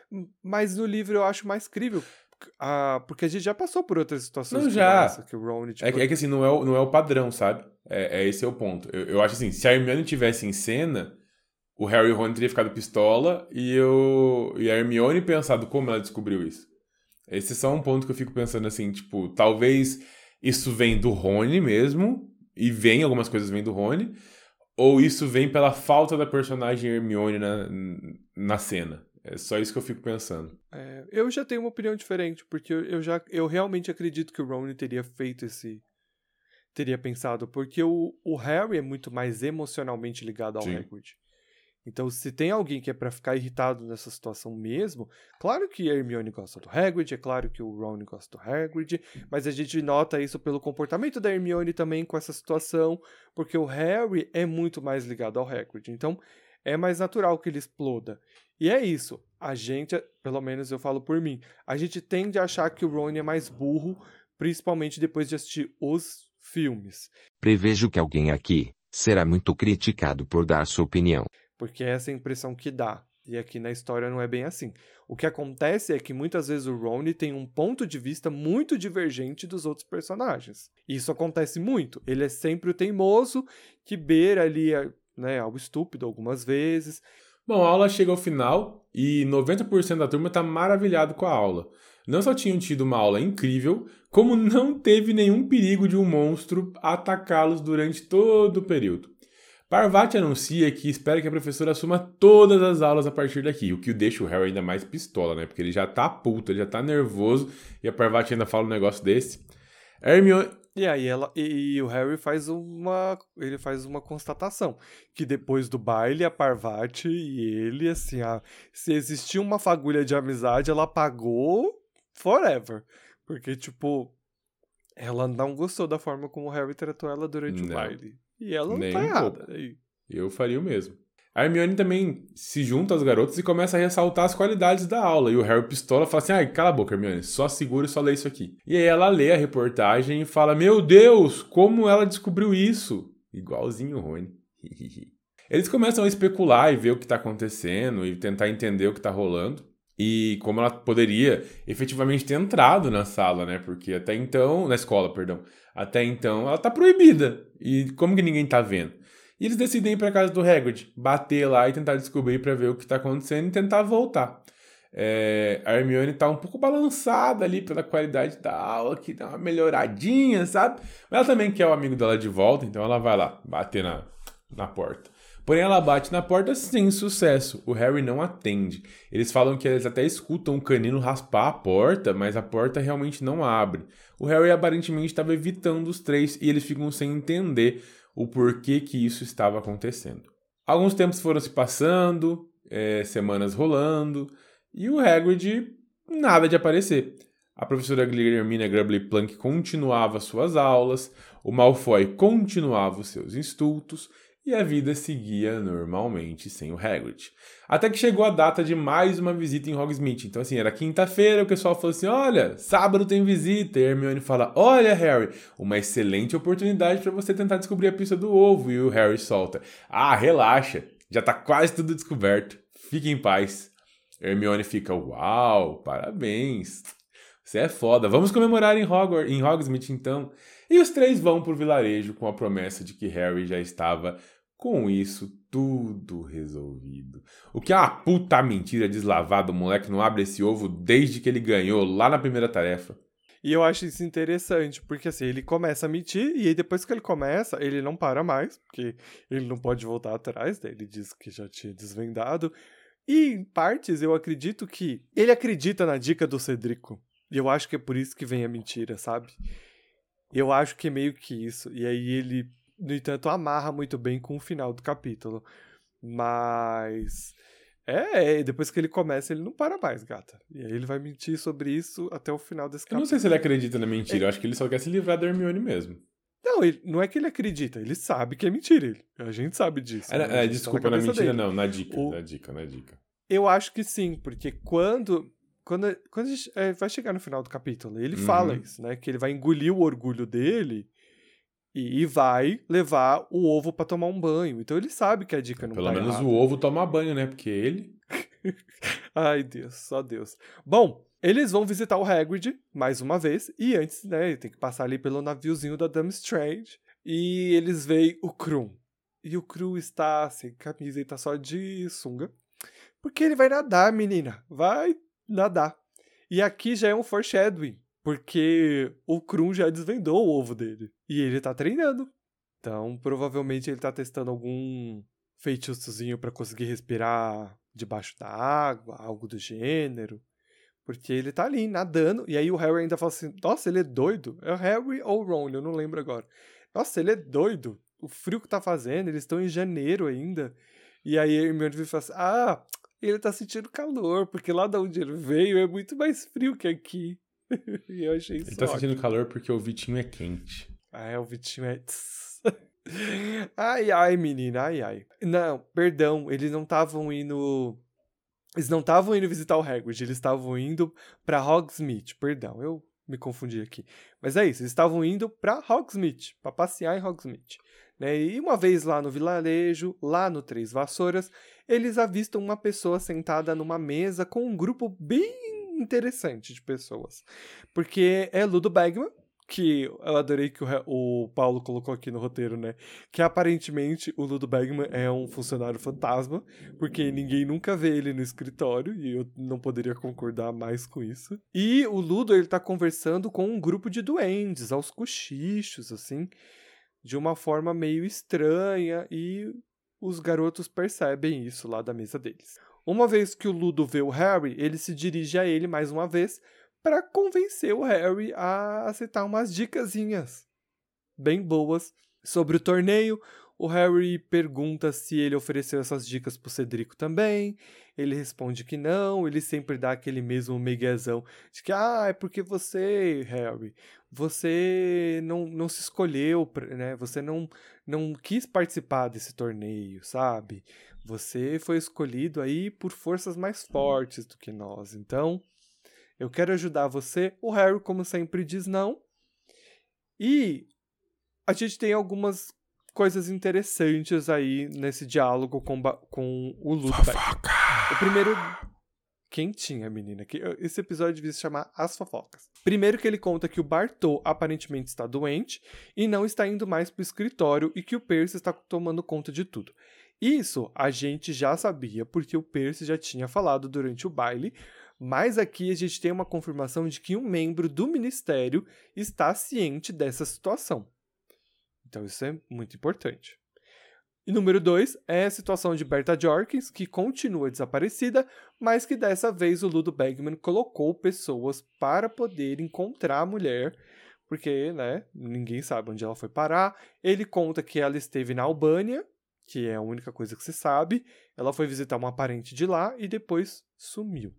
Mas no livro eu acho mais crível. Ah, porque a gente já passou por outras situações Não, como já. essa, que o Rony, tipo... É, que, é que assim, não é, o, não é o padrão, sabe? É, é esse é o ponto. Eu, eu acho assim, se a Hermione tivesse em cena, o Harry e o Rony teria ficado pistola e, eu, e a Hermione pensado como ela descobriu isso. Esse é só um ponto que eu fico pensando assim, tipo, talvez isso vem do Rony mesmo, e vem, algumas coisas vêm do Rony, ou isso vem pela falta da personagem Hermione na, na cena. É só isso que eu fico pensando. É, eu já tenho uma opinião diferente, porque eu, eu, já, eu realmente acredito que o Rony teria feito esse... Teria pensado, porque o, o Harry é muito mais emocionalmente ligado ao Sim. Hagrid. Então, se tem alguém que é pra ficar irritado nessa situação mesmo, claro que a Hermione gosta do Hagrid, é claro que o Ron gosta do Hagrid, mas a gente nota isso pelo comportamento da Hermione também com essa situação, porque o Harry é muito mais ligado ao Hagrid. Então, é mais natural que ele exploda. E é isso. A gente, pelo menos eu falo por mim, a gente tende a achar que o Ron é mais burro, principalmente depois de assistir os filmes. Prevejo que alguém aqui será muito criticado por dar sua opinião. Porque é essa a impressão que dá. E aqui na história não é bem assim. O que acontece é que muitas vezes o Ron tem um ponto de vista muito divergente dos outros personagens. E isso acontece muito. Ele é sempre o teimoso, que beira ali, né, algo estúpido algumas vezes. Bom, a aula chega ao final e noventa por cento da turma está maravilhado com a aula. Não só tinham tido uma aula incrível, como não teve nenhum perigo de um monstro atacá-los durante todo o período. Parvati anuncia que espera que a professora assuma todas as aulas a partir daqui, o que deixa o Harry ainda mais pistola, né? Porque ele já tá puto, ele já tá nervoso, e a Parvati ainda fala um negócio desse. Hermione... E aí ela, e, e o Harry faz uma, ele faz uma constatação, que depois do baile, a Parvati e ele, assim, a, se existia uma fagulha de amizade, ela apagou forever. Porque, tipo, ela não gostou da forma como o Harry tratou ela durante Não. o baile. E ela não Nem tá um errada. pouco. Aí. Eu faria o mesmo. A Hermione também se junta às garotas e começa a ressaltar as qualidades da aula. E o Harry pistola fala assim, ai, cala a boca, Hermione, só segura e só lê isso aqui. E aí ela lê a reportagem e fala, meu Deus, como ela descobriu isso? Igualzinho o Rony. Eles começam a especular e ver o que está acontecendo e tentar entender o que está rolando. E como ela poderia efetivamente ter entrado na sala, né? Porque até então... Na escola, perdão. Até então ela tá proibida. E como que ninguém tá vendo? E eles decidem ir pra casa do Hagrid, bater lá e tentar descobrir pra ver o que tá acontecendo e tentar voltar. É, a Hermione tá um pouco balançada ali pela qualidade da aula, que dá uma melhoradinha, sabe? Mas ela também quer o amigo dela de volta, então ela vai lá, bater na, na porta. Porém, ela bate na porta sem sucesso. O Harry não atende. Eles falam que eles até escutam o canino raspar a porta, mas a porta realmente não abre. O Harry aparentemente estava evitando os três e eles ficam sem entender o porquê que isso estava acontecendo. Alguns tempos foram se passando, é, semanas rolando, e o Hagrid nada de aparecer. A professora Hermina Grubbly Plunk continuava suas aulas, o Malfoy continuava os seus estudos, e a vida seguia normalmente sem o Hagrid. Até que chegou a data de mais uma visita em Hogsmeade. Então, assim, era quinta-feira, o pessoal falou assim, olha, sábado tem visita. E a Hermione fala, olha, Harry, uma excelente oportunidade para você tentar descobrir a pista do ovo. E o Harry solta, ah, relaxa, já tá quase tudo descoberto. Fique em paz. A Hermione fica, uau, parabéns. Você é foda. Vamos comemorar em Hogwarts, em Hogsmeade, então. E os três vão pro vilarejo com a promessa de que Harry já estava com isso tudo resolvido. O que é uma puta mentira deslavada, o moleque não abre esse ovo desde que ele ganhou lá na primeira tarefa. E eu acho isso interessante, porque assim, ele começa a mentir, e aí depois que ele começa, ele não para mais, porque ele não pode voltar atrás, né? Ele diz que já tinha desvendado. E em partes, eu acredito que ele acredita na dica do Cedrico. E eu acho que é por isso que vem a mentira, sabe? Eu acho que é meio que isso. E aí ele, no entanto, amarra muito bem com o final do capítulo. Mas... É, depois que ele começa, ele não para mais, gata. E aí ele vai mentir sobre isso até o final desse capítulo. Eu não sei se ele acredita na mentira, é... eu acho que ele só quer se livrar da Hermione mesmo. Não, ele, não é que ele acredita, ele sabe que é mentira. Ele, a gente sabe disso. É, né? é, desculpa, na mentira dele. não, na dica, o... na dica, na dica. Eu acho que sim, porque quando... Quando, quando a gente é, vai chegar no final do capítulo, ele uhum. fala isso, né? Que ele vai engolir o orgulho dele e, e vai levar o ovo pra tomar um banho. Então ele sabe que a dica não Pelo tá menos errada. o ovo toma banho, né? Porque ele... Ai, Deus, só Deus. Bom, eles vão visitar o Hagrid mais uma vez. E antes, né, tem que passar ali pelo naviozinho da Dame Strange. E eles veem o Krum. E o Krum está sem camisa e tá só de sunga. Porque ele vai nadar, menina. Vai nadar. E aqui já é um foreshadowing, porque o Krum já desvendou o ovo dele. E ele tá treinando. Então, provavelmente ele tá testando algum feitiçozinho pra conseguir respirar debaixo da água, algo do gênero. Porque ele tá ali, nadando. E aí o Harry ainda fala assim, nossa, ele é doido. É o Harry ou o Ron, eu não lembro agora. Nossa, ele é doido. O frio que tá fazendo, eles estão em janeiro ainda. E aí a Hermione fala assim, ah... ele tá sentindo calor, porque lá de onde ele veio é muito mais frio que aqui. E eu achei isso Ele tá ótimo. sentindo calor porque o Vitinho é quente. Ah, é, o Vitinho é... Ai, ai, menina, ai, ai. Não, perdão, eles não estavam indo... Eles não estavam indo visitar o Hagrid, eles estavam indo pra Hogsmeade. Perdão, eu me confundi aqui. Mas é isso, eles estavam indo pra Hogsmeade, pra passear em Hogsmeade. Né? E uma vez lá no vilarejo, lá no Três Vassouras, eles avistam uma pessoa sentada numa mesa com um grupo bem interessante de pessoas. Porque é Ludo Bagman, que eu adorei que o, o Paulo colocou aqui no roteiro, né? Que aparentemente o Ludo Bagman é um funcionário fantasma, porque ninguém nunca vê ele no escritório, e eu não poderia concordar mais com isso. E o Ludo, ele tá conversando com um grupo de duendes, aos cochichos, assim, de uma forma meio estranha, e os garotos percebem isso lá da mesa deles. Uma vez que o Ludo vê o Harry, ele se dirige a ele mais uma vez para convencer o Harry a aceitar umas dicasinhas bem boas sobre o torneio. O Harry pergunta se ele ofereceu essas dicas pro Cedrico também. Ele responde que não. Ele sempre dá aquele mesmo miguezão de que, ah, é porque você, Harry, você não, não se escolheu, né? Você não, não quis participar desse torneio, sabe? Você foi escolhido aí por forças mais fortes do que nós. Então, eu quero ajudar você. O Harry, como sempre, diz não. E a gente tem algumas coisas interessantes aí nesse diálogo com, com o Ludo. O primeiro... Quentinha, menina. Esse episódio devia se chamar As Fofocas. Primeiro que ele conta que o Bartô aparentemente está doente e não está indo mais pro escritório e que o Percy está tomando conta de tudo. Isso a gente já sabia, porque o Percy já tinha falado durante o baile, mas aqui a gente tem uma confirmação de que um membro do Ministério está ciente dessa situação. Então isso é muito importante. E número dois é a situação de Berta Jorkins, que continua desaparecida, mas que dessa vez o Ludo Bagman colocou pessoas para poder encontrar a mulher, porque, né, ninguém sabe onde ela foi parar. Ele conta que ela esteve na Albânia, que é a única coisa que se sabe. Ela foi visitar uma parente de lá e depois sumiu.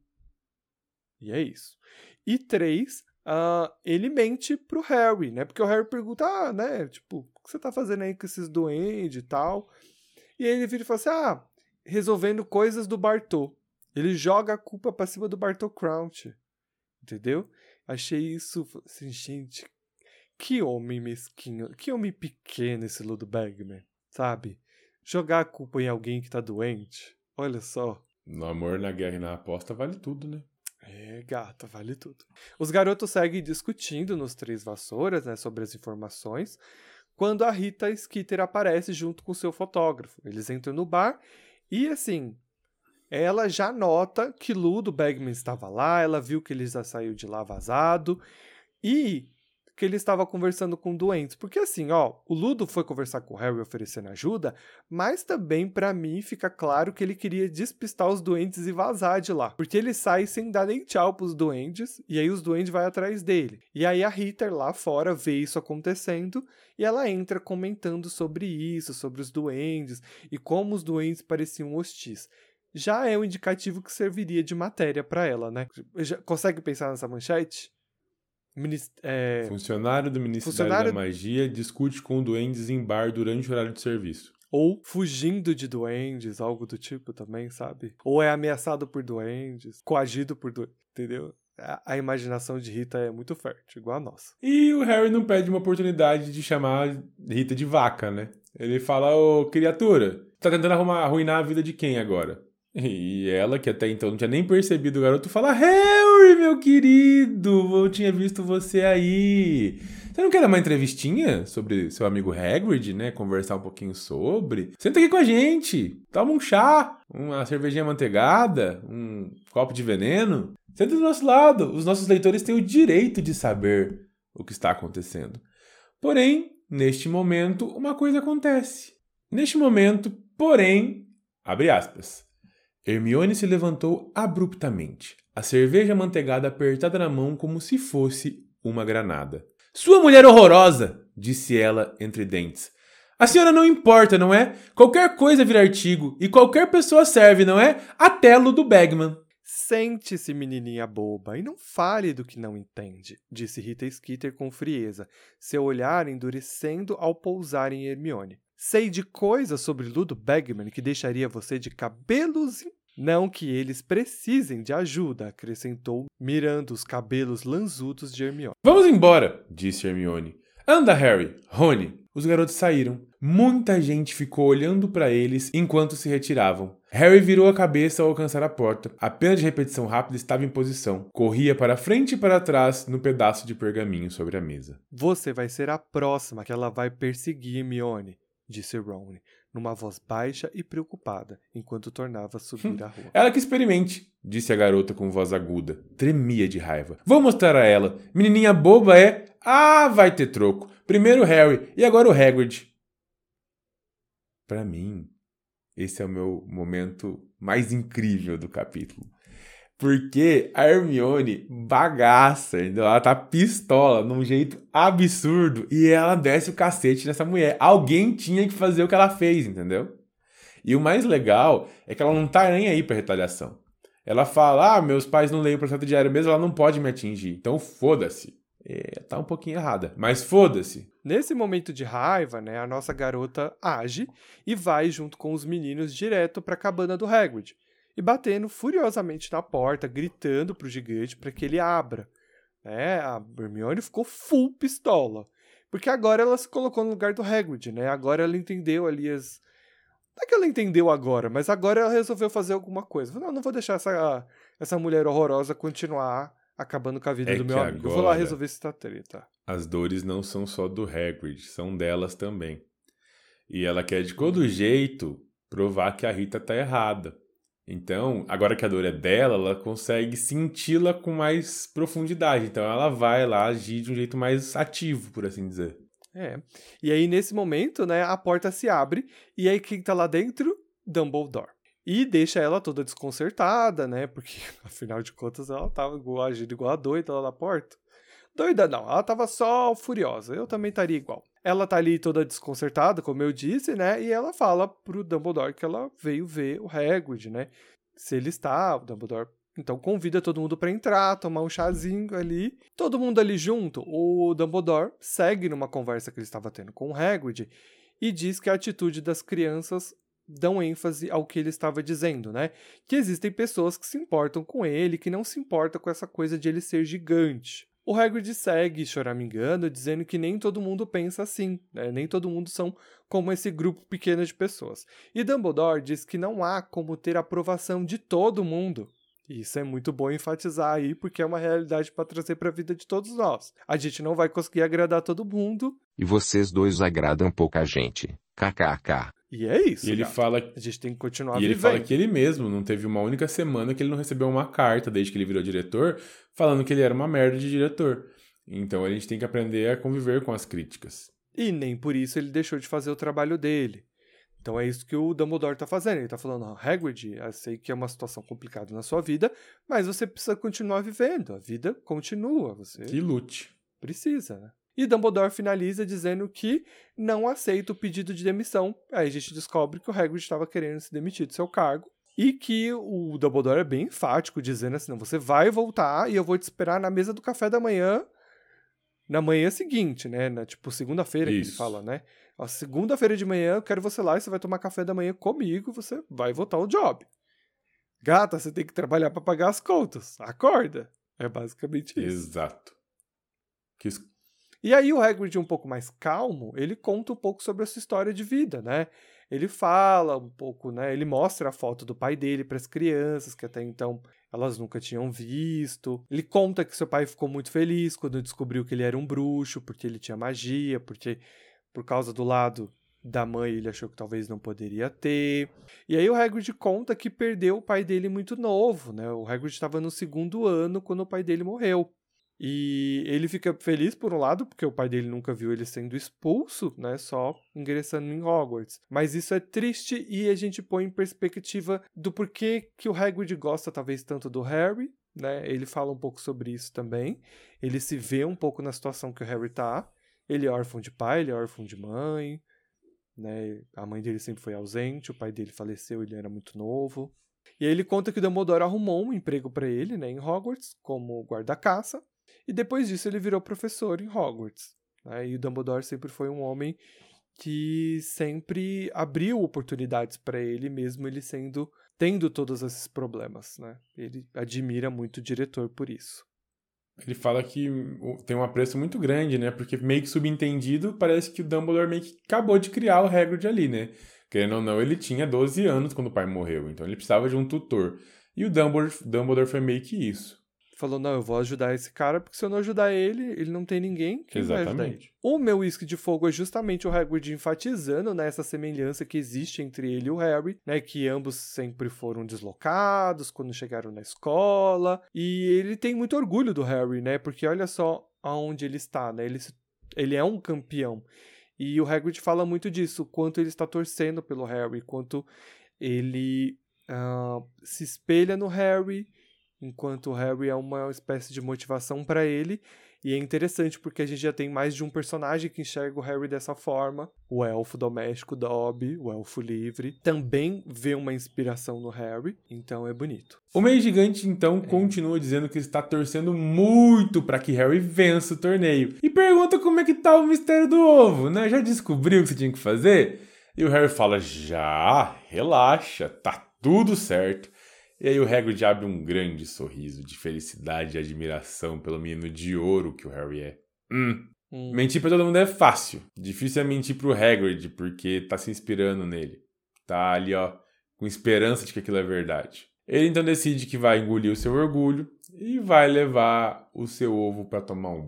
E é isso. E três, uh, ele mente pro Harry, né? Porque o Harry pergunta, ah, né, tipo, o que você tá fazendo aí com esses duendes e tal? E aí ele vira e fala assim, ah, resolvendo coisas do Bartô. Ele joga a culpa pra cima do Bartô Crouch. Entendeu? Achei isso, assim, gente, que homem mesquinho, que homem pequeno esse Ludo Bagman, sabe? Jogar a culpa em alguém que tá doente, olha só. No amor, na guerra e na aposta vale tudo, né? É, gata, vale tudo. Os garotos seguem discutindo nos Três Vassouras, né, sobre as informações, quando a Rita Skeeter aparece junto com seu fotógrafo. Eles entram no bar e, assim, ela já nota que Ludo Bagman estava lá, ela viu que ele já saiu de lá vazado e que ele estava conversando com doentes. Porque assim, ó, o Ludo foi conversar com o Harry oferecendo ajuda, mas também pra mim fica claro que ele queria despistar os doentes e vazar de lá. Porque ele sai sem dar nem tchau pros doentes, e aí os doentes vão atrás dele. E aí a Rita lá fora vê isso acontecendo, e ela entra comentando sobre isso, sobre os doentes, e como os doentes pareciam hostis. Já é um indicativo que serviria de matéria pra ela, né? Já, consegue pensar nessa manchete? Minist- é... Funcionário do Ministério Funcionário... da Magia discute com duendes em bar durante o horário de serviço. Ou fugindo de duendes, algo do tipo também, sabe? Ou é ameaçado por duendes, coagido por duendes, entendeu? A, a imaginação de Rita é muito fértil, igual a nossa. E o Harry não pede uma oportunidade de chamar Rita de vaca, né? Ele fala, ô criatura, tá tentando arrumar, arruinar a vida de quem agora? E ela, que até então não tinha nem percebido o garoto, fala, Harry, meu querido, eu tinha visto você aí. Você não quer dar uma entrevistinha sobre seu amigo Hagrid, né? Conversar um pouquinho sobre? Senta aqui com a gente, toma um chá, uma cervejinha manteigada, um copo de veneno. Senta do nosso lado, os nossos leitores têm o direito de saber o que está acontecendo. Porém, neste momento, uma coisa acontece. Neste momento, porém, abre aspas, Hermione se levantou abruptamente, a cerveja amanteigada apertada na mão como se fosse uma granada. Sua mulher horrorosa, disse ela entre dentes. A senhora não importa, não é? Qualquer coisa vira artigo e qualquer pessoa serve, não é? Até Ludo Bagman. Sente-se, menininha boba, e não fale do que não entende, disse Rita Skeeter com frieza, seu olhar endurecendo ao pousar em Hermione. Sei de coisas sobre Ludo Bagman que deixaria você de cabelos... Não que eles precisem de ajuda, acrescentou, mirando os cabelos lanzudos de Hermione. Vamos embora, disse Hermione. Anda, Harry, Rony. Os garotos saíram. Muita gente ficou olhando para eles enquanto se retiravam. Harry virou a cabeça ao alcançar a porta. A pena de repetição rápida estava em posição. Corria para frente e para trás no pedaço de pergaminho sobre a mesa. Você vai ser a próxima que ela vai perseguir, Hermione, disse Ron, numa voz baixa e preocupada, enquanto tornava a subir a rua. Ela que experimente, disse a garota com voz aguda. Tremia de raiva. Vou mostrar a ela. Menininha boba é... Ah, vai ter troco. Primeiro o Harry e agora o Hagrid. Pra mim, esse é o meu momento mais incrível do capítulo. Porque a Hermione bagaça, entendeu? Ela tá pistola num jeito absurdo e ela desce o cacete nessa mulher. Alguém tinha que fazer o que ela fez, entendeu? E o mais legal é que ela não tá nem aí pra retaliação. Ela fala, ah, meus pais não leem o processo diário mesmo, ela não pode me atingir. Então foda-se. É, tá um pouquinho errada, mas foda-se. Nesse momento de raiva, né, a nossa garota age e vai junto com os meninos direto pra cabana do Hagrid. E batendo furiosamente na porta, gritando pro gigante para que ele abra. É, a Hermione ficou full pistola. Porque agora ela se colocou no lugar do Hagrid, né? Agora ela entendeu ali as... Não é que ela entendeu agora, mas agora ela resolveu fazer alguma coisa. Não, não vou deixar essa, essa mulher horrorosa continuar acabando com a vida é do meu amigo. Eu vou lá resolver essa treta. As dores não são só do Hagrid, são delas também. E ela quer de todo jeito provar que a Rita tá errada. Então, agora que a dor é dela, ela consegue senti-la com mais profundidade. Então, ela vai lá agir de um jeito mais ativo, por assim dizer. É. E aí, nesse momento, né, a porta se abre e aí quem tá lá dentro? Dumbledore. E deixa ela toda desconcertada, né, porque, afinal de contas, ela tava igual, agindo igual a doida lá na porta. Doida não, ela tava só furiosa, eu também estaria igual. Ela tá ali toda desconcertada, como eu disse, né, e ela fala pro Dumbledore que ela veio ver o Hagrid, né, se ele está, o Dumbledore então convida todo mundo pra entrar, tomar um chazinho ali. Todo mundo ali junto, o Dumbledore segue numa conversa que ele estava tendo com o Hagrid e diz que a atitude das crianças dão ênfase ao que ele estava dizendo, né? Que existem pessoas que se importam com ele, que não se importam com essa coisa de ele ser gigante. O Hagrid segue choramingando, dizendo que nem todo mundo pensa assim, né? Nem todo mundo são como esse grupo pequeno de pessoas. E Dumbledore diz que não há como ter aprovação de todo mundo. E isso é muito bom enfatizar aí, porque é uma realidade para trazer para a vida de todos nós. A gente não vai conseguir agradar todo mundo. E vocês dois agradam pouca gente. Kkk. E é isso, E ele gato. fala... A gente tem que continuar E vivendo. ele fala que ele mesmo não teve uma única semana que ele não recebeu uma carta, desde que ele virou diretor, falando que ele era uma merda de diretor. Então a gente tem que aprender a conviver com as críticas. E nem por isso ele deixou de fazer o trabalho dele. Então é isso que o Dumbledore tá fazendo. Ele tá falando, oh, Hagrid, eu sei que é uma situação complicada na sua vida, mas você precisa continuar vivendo. A vida continua. Você Que lute. precisa, né? E Dumbledore finaliza dizendo que não aceita o pedido de demissão. Aí a gente descobre que o Hagrid estava querendo se demitir do seu cargo. E que o Dumbledore é bem enfático, dizendo assim, não, você vai voltar e eu vou te esperar na mesa do café da manhã, na manhã seguinte, né? Na, tipo, segunda-feira que ele fala, né? A segunda-feira de manhã eu quero você lá e você vai tomar café da manhã comigo, você vai voltar ao job. Gata, você tem que trabalhar para pagar as contas. Acorda. É basicamente isso. Exato. Que... E aí o Hagrid, um pouco mais calmo, ele conta um pouco sobre a sua história de vida, né? Ele fala um pouco, né? Ele mostra a foto do pai dele para as crianças, que até então elas nunca tinham visto. Ele conta que seu pai ficou muito feliz quando descobriu que ele era um bruxo, porque ele tinha magia, porque por causa do lado da mãe ele achou que talvez não poderia ter. E aí o Hagrid conta que perdeu o pai dele muito novo, né? O Hagrid estava no segundo ano quando o pai dele morreu. E ele fica feliz, por um lado, porque o pai dele nunca viu ele sendo expulso, né, só ingressando em Hogwarts. Mas isso é triste e a gente põe em perspectiva do porquê que o Hagrid gosta talvez tanto do Harry, né, ele fala um pouco sobre isso também. Ele se vê um pouco na situação que o Harry tá. Ele é órfão de pai, ele é órfão de mãe, né, a mãe dele sempre foi ausente, o pai dele faleceu, ele era muito novo. E aí ele conta que o Dumbledore arrumou um emprego para ele, né, em Hogwarts, como guarda-caça. E depois disso ele virou professor em Hogwarts. Né? E o Dumbledore sempre foi um homem que sempre abriu oportunidades para ele, mesmo ele sendo tendo todos esses problemas. Né? Ele admira muito o diretor por isso. Ele fala que tem um apreço muito grande, né? Porque meio que subentendido, parece que o Dumbledore meio que acabou de criar o Hagrid ali, né? Querendo ou não, ele tinha doze anos quando o pai morreu, então ele precisava de um tutor. E o Dumbledore, Dumbledore foi meio que isso. Falou, não, eu vou ajudar esse cara, porque se eu não ajudar ele, ele não tem ninguém que vai ajudar ele. O meu Uísque de Fogo é justamente o Hagrid enfatizando, né, essa semelhança que existe entre ele e o Harry, né, que ambos sempre foram deslocados quando chegaram na escola, e ele tem muito orgulho do Harry, né, porque olha só aonde ele está, né, ele, ele é um campeão. E o Hagrid fala muito disso, quanto ele está torcendo pelo Harry, quanto ele uh, se espelha no Harry, enquanto o Harry é uma espécie de motivação para ele. E é interessante porque a gente já tem mais de um personagem que enxerga o Harry dessa forma. O elfo doméstico Dobby, o elfo livre, também vê uma inspiração no Harry, então é bonito. O Meio Gigante, então, é. continua dizendo que está torcendo muito para que Harry vença o torneio. E pergunta como é que tá o mistério do ovo, né? Já descobriu o que você tinha que fazer? E o Harry fala, já, relaxa, tá tudo certo. E aí o Hagrid abre um grande sorriso de felicidade e admiração pelo menino de ouro que o Harry é. Hum. Hum. Mentir pra todo mundo é fácil. Difícil é mentir pro Hagrid, porque tá se inspirando nele. Tá ali, ó, com esperança de que aquilo é verdade. Ele então decide que vai engolir o seu orgulho e vai levar o seu ovo pra tomar um banho.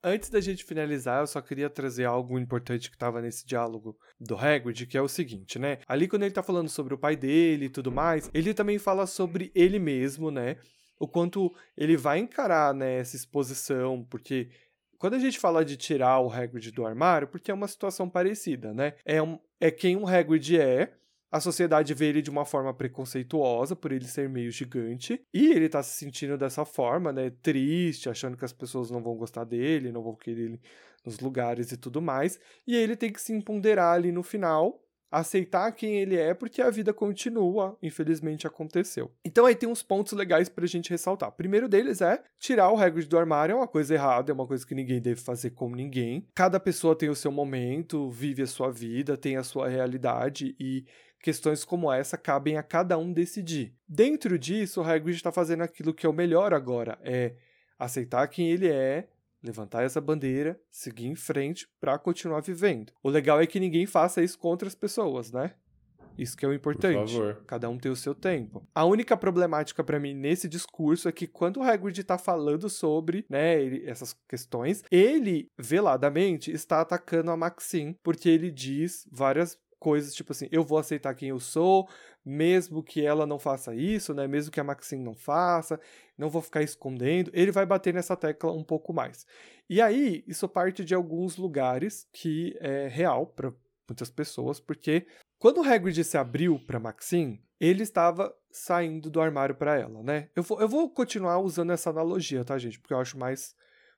Antes da gente finalizar, eu só queria trazer algo importante que estava nesse diálogo do Hagrid, que é o seguinte, né? Ali quando ele tá falando sobre o pai dele e tudo mais, ele também fala sobre ele mesmo, né? O quanto ele vai encarar, né, essa exposição, porque quando a gente fala de tirar o Hagrid do armário, porque é uma situação parecida, né? É, um, é quem o Hagrid é, a sociedade vê ele de uma forma preconceituosa, por ele ser meio gigante, e ele tá se sentindo dessa forma, né, triste, achando que as pessoas não vão gostar dele, não vão querer ele nos lugares e tudo mais, e aí ele tem que se empoderar ali no final, aceitar quem ele é, porque a vida continua, infelizmente aconteceu. Então aí tem uns pontos legais pra gente ressaltar. O primeiro deles é tirar o Hagrid do armário, é uma coisa errada, é uma coisa que ninguém deve fazer com ninguém. Cada pessoa tem o seu momento, vive a sua vida, tem a sua realidade e questões como essa cabem a cada um decidir. Dentro disso, o Hagrid está fazendo aquilo que é o melhor agora, é aceitar quem ele é, levantar essa bandeira, seguir em frente para continuar vivendo. O legal é que ninguém faça isso contra as pessoas, né? Isso que é o importante. Por favor. Cada um tem o seu tempo. A única problemática para mim nesse discurso é que quando o Hagrid tá falando sobre, né, ele, essas questões, ele veladamente está atacando a Maxine, porque ele diz várias coisas tipo assim, eu vou aceitar quem eu sou, mesmo que ela não faça isso, né? Mesmo que a Maxine não faça, não vou ficar escondendo. Ele vai bater nessa tecla um pouco mais. E aí, isso parte de alguns lugares que é real para muitas pessoas, porque quando o Hagrid se abriu para Maxine, ele estava saindo do armário para ela, né? Eu vou, eu vou continuar usando essa analogia, tá, gente? Porque eu acho mais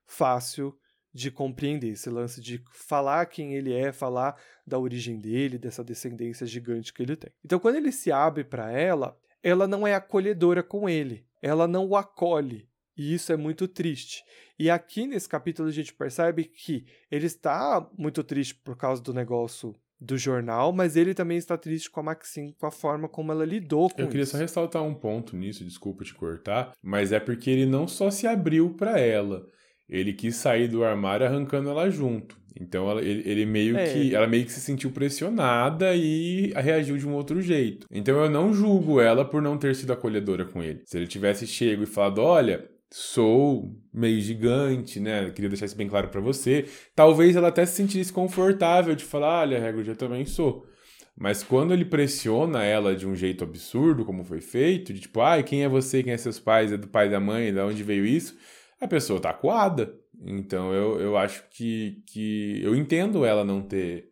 fácil de compreender esse lance de falar quem ele é, falar da origem dele, dessa descendência gigante que ele tem. Então, quando ele se abre para ela, ela não é acolhedora com ele, ela não o acolhe, e isso é muito triste. E aqui nesse capítulo a gente percebe que ele está muito triste por causa do negócio do jornal, mas ele também está triste com a Maxine, com a forma como ela lidou com isso. Eu queria isso. só ressaltar um ponto nisso, desculpa te cortar, mas é porque ele não só se abriu para ela, ele quis sair do armário arrancando ela junto. Então ela, ele, ele meio é, que, ele... ela meio que se sentiu pressionada e reagiu de um outro jeito. Então eu não julgo ela por não ter sido acolhedora com ele. Se ele tivesse chego e falado, olha, sou meio gigante, né? Queria deixar isso bem claro pra você. Talvez ela até se sentisse confortável de falar, olha, Hagrid, eu também sou. Mas quando ele pressiona ela de um jeito absurdo, como foi feito, de tipo, ai, quem é você, quem é seus pais, é do pai e da mãe, de onde veio isso? A pessoa tá acuada. Então eu, eu acho que, que... Eu entendo ela não ter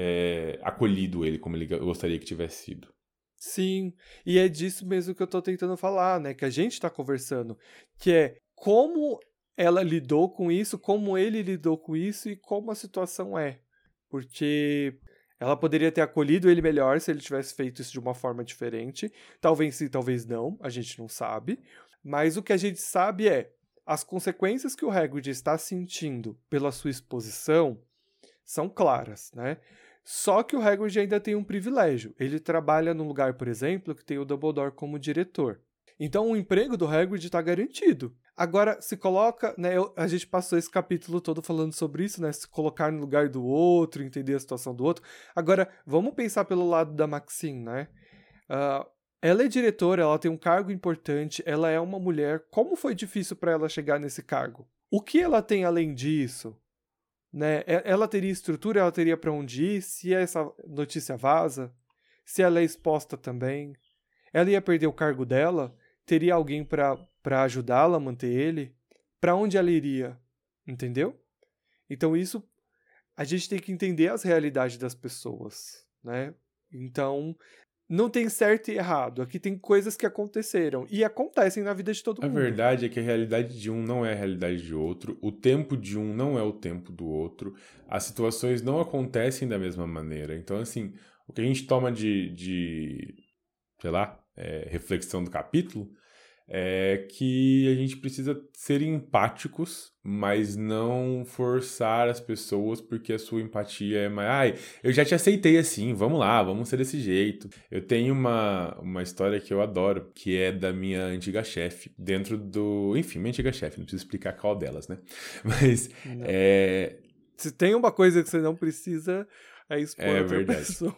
é, acolhido ele como ele gostaria que tivesse sido. Sim, e é disso mesmo que eu tô tentando falar, né? Que a gente tá conversando. Que é como ela lidou com isso, como ele lidou com isso e como a situação é. Porque ela poderia ter acolhido ele melhor se ele tivesse feito isso de uma forma diferente. Talvez sim, talvez não, a gente não sabe. Mas o que a gente sabe é as consequências que o Hagrid está sentindo pela sua exposição são claras, né? Só que o Hagrid ainda tem um privilégio. Ele trabalha num lugar, por exemplo, que tem o Dumbledore como diretor. Então o emprego do Hagrid está garantido. Agora, se coloca, né, eu, a gente passou esse capítulo todo falando sobre isso, né, se colocar no lugar do outro, entender a situação do outro. Agora, vamos pensar pelo lado da Maxine, né? Uh, ela é diretora, ela tem um cargo importante, ela é uma mulher. Como foi difícil para ela chegar nesse cargo? O que ela tem além disso? Né? Ela teria estrutura, ela teria para onde ir, se essa notícia vaza, se ela é exposta também. Ela ia perder o cargo dela? Teria alguém para ajudá-la a manter ele? Para onde ela iria? Entendeu? Então isso, a gente tem que entender as realidades das pessoas, né? Então, não tem certo e errado. Aqui tem coisas que aconteceram e acontecem na vida de todo a mundo. A verdade é que a realidade de um não é a realidade de outro, o tempo de um não é o tempo do outro, as situações não acontecem da mesma maneira. Então, assim, o que a gente toma de, de sei lá, é, reflexão do capítulo é que a gente precisa ser empáticos, mas não forçar as pessoas porque a sua empatia é mais... Ai, eu já te aceitei assim, vamos lá, vamos ser desse jeito. Eu tenho uma, uma história que eu adoro, que é da minha antiga chefe, dentro do... Enfim, minha antiga chefe, não preciso explicar qual delas, né? Mas, não. é... Se tem uma coisa que você não precisa, é expor é outra verdade. pessoa.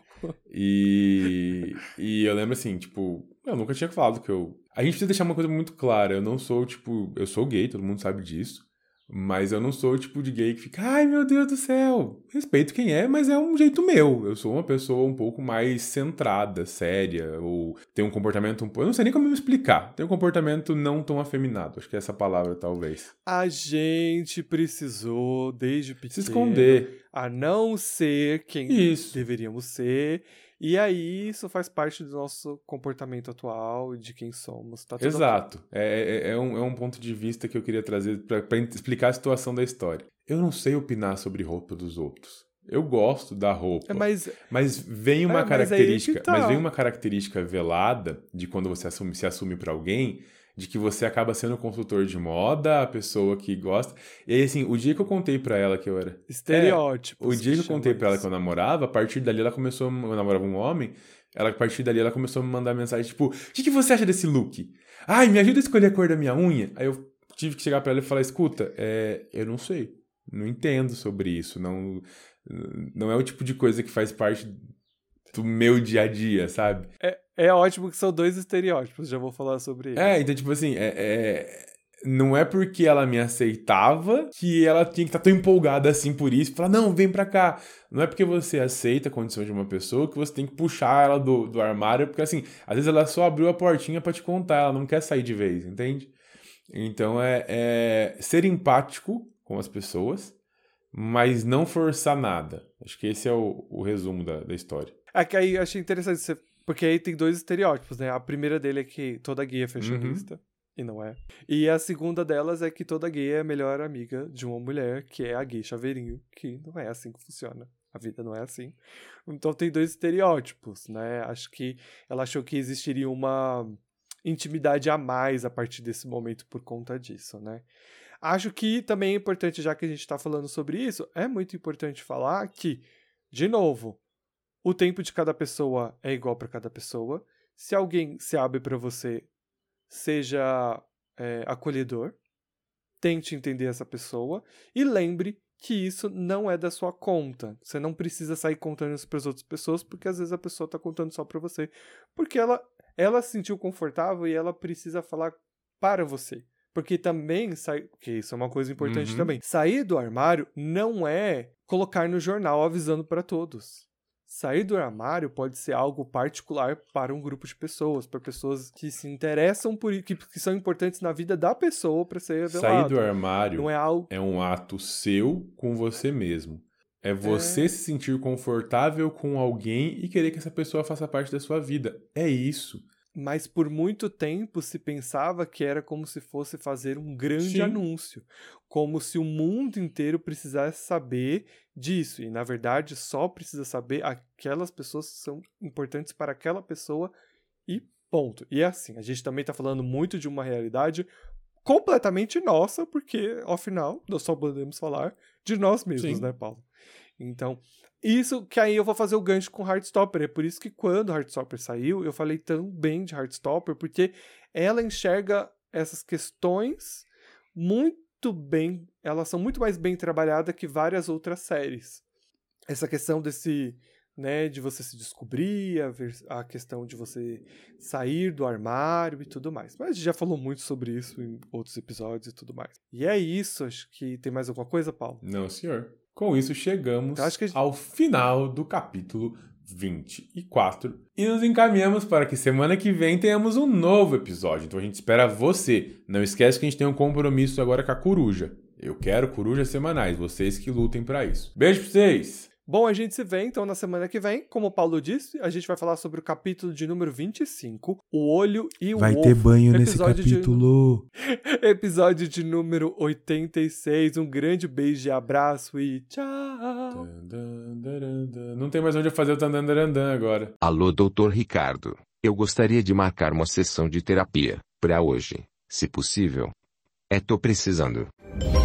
E, e eu lembro assim, tipo, eu nunca tinha falado que eu... A gente precisa deixar uma coisa muito clara, eu não sou, tipo, eu sou gay, todo mundo sabe disso, Mas eu não sou o tipo de gay que fica, ai meu Deus do céu, respeito quem é, mas é um jeito meu. Eu sou uma pessoa um pouco mais centrada, séria, ou tem um comportamento um pouco... Eu não sei nem como me explicar. Tem um comportamento não tão afeminado, acho que é essa palavra, talvez. A gente precisou, desde pequeno, Se esconder. A não ser quem Isso. deveríamos ser. E aí, isso faz parte do nosso comportamento atual e de quem somos. Tá tudo Exato. É, é, é, um, é um ponto de vista que eu queria trazer para explicar a situação da história. Eu não sei opinar sobre roupa dos outros. Eu gosto da roupa. É, mas... mas vem uma é, mas característica. tá. Mas vem uma característica velada de quando você assume, se assume para alguém, de que você acaba sendo o consultor de moda, a pessoa que gosta. E aí, assim, o dia que eu contei pra ela que eu era... Estereótipos. É, o dia que eu contei pra ela isso. que eu namorava, a partir dali ela começou... Eu namorava um homem, ela, a partir dali ela começou a me mandar mensagem, tipo, o que, que você acha desse look? Ai, me ajuda a escolher a cor da minha unha? Aí eu tive que chegar pra ela e falar, escuta, é, eu não sei, não entendo sobre isso, não, não é o tipo de coisa que faz parte do meu dia a dia, sabe? É, é ótimo que são dois estereótipos, já vou falar sobre eles. É, então, tipo assim, é, é, não é porque ela me aceitava que ela tinha que estar tão empolgada assim por isso, falar, não, vem pra cá. Não é porque você aceita a condição de uma pessoa que você tem que puxar ela do, do armário, porque assim, às vezes ela só abriu a portinha pra te contar, ela não quer sair de vez, entende? Então, é, é ser empático com as pessoas, mas não forçar nada. Acho que esse é o, o resumo da, da história. É que aí eu achei interessante, você... porque aí tem dois estereótipos, né? A primeira dele é que toda gay é fashionista, uhum. E não é. E a segunda delas é que toda gay é a melhor amiga de uma mulher, que é a gay chaveirinho, que não é assim que funciona. A vida não é assim. Então tem dois estereótipos, né? Acho que ela achou que existiria uma intimidade a mais a partir desse momento por conta disso, né? Acho que também é importante, já que a gente tá falando sobre isso, é muito importante falar que, de novo, o tempo de cada pessoa é igual para cada pessoa. Se alguém se abre para você, seja é, acolhedor, tente entender essa pessoa e lembre que isso não é da sua conta. Você não precisa sair contando isso para as outras pessoas, porque às vezes a pessoa está contando só para você, porque ela, ela se sentiu confortável e ela precisa falar para você. Porque também, sai... porque isso é uma coisa importante uhum. também, sair do armário não é colocar no jornal avisando para todos. Sair do armário pode ser algo particular para um grupo de pessoas, para pessoas que se interessam por que, que são importantes na vida da pessoa para ser revelado. Sair do armário não é, algo... é um ato seu com você mesmo. É você é... se sentir confortável com alguém e querer que essa pessoa faça parte da sua vida. É isso. Mas por muito tempo se pensava que era como se fosse fazer um grande Sim. anúncio. Como se o mundo inteiro precisasse saber disso. E, na verdade, só precisa saber aquelas pessoas que são importantes para aquela pessoa e ponto. E é assim, a gente também está falando muito de uma realidade completamente nossa, porque, ao final, nós só podemos falar de nós mesmos, Sim. né, Paulo? Então... Isso que aí eu vou fazer o gancho com Heartstopper. É por isso que quando Heartstopper saiu, eu falei tão bem de Heartstopper, porque ela enxerga essas questões muito bem, elas são muito mais bem trabalhadas que várias outras séries. Essa questão desse, né, de você se descobrir, a, a questão de você sair do armário e tudo mais. Mas a gente já falou muito sobre isso em outros episódios e tudo mais. E é isso, acho que tem mais alguma coisa, Paulo? Não, senhor. Com isso, chegamos Acho que... ao final do capítulo vinte e quatro e nos encaminhamos para que semana que vem tenhamos um novo episódio. Então a gente espera você. Não esquece que a gente tem um compromisso agora com a Coruja. Eu quero corujas semanais, vocês que lutem para isso. Beijo pra vocês! Bom, a gente se vê então na semana que vem. Como o Paulo disse, a gente vai falar sobre o capítulo de número vinte e cinco, O Olho e o Vai Ovo. ter banho Episódio nesse capítulo. De... Episódio de número oitenta e seis. Um grande beijo e abraço e tchau. Não tem mais onde eu fazer o tandandarandan agora. Alô, doutor Ricardo. Eu gostaria de marcar uma sessão de terapia, pra hoje, se possível. É, tô precisando.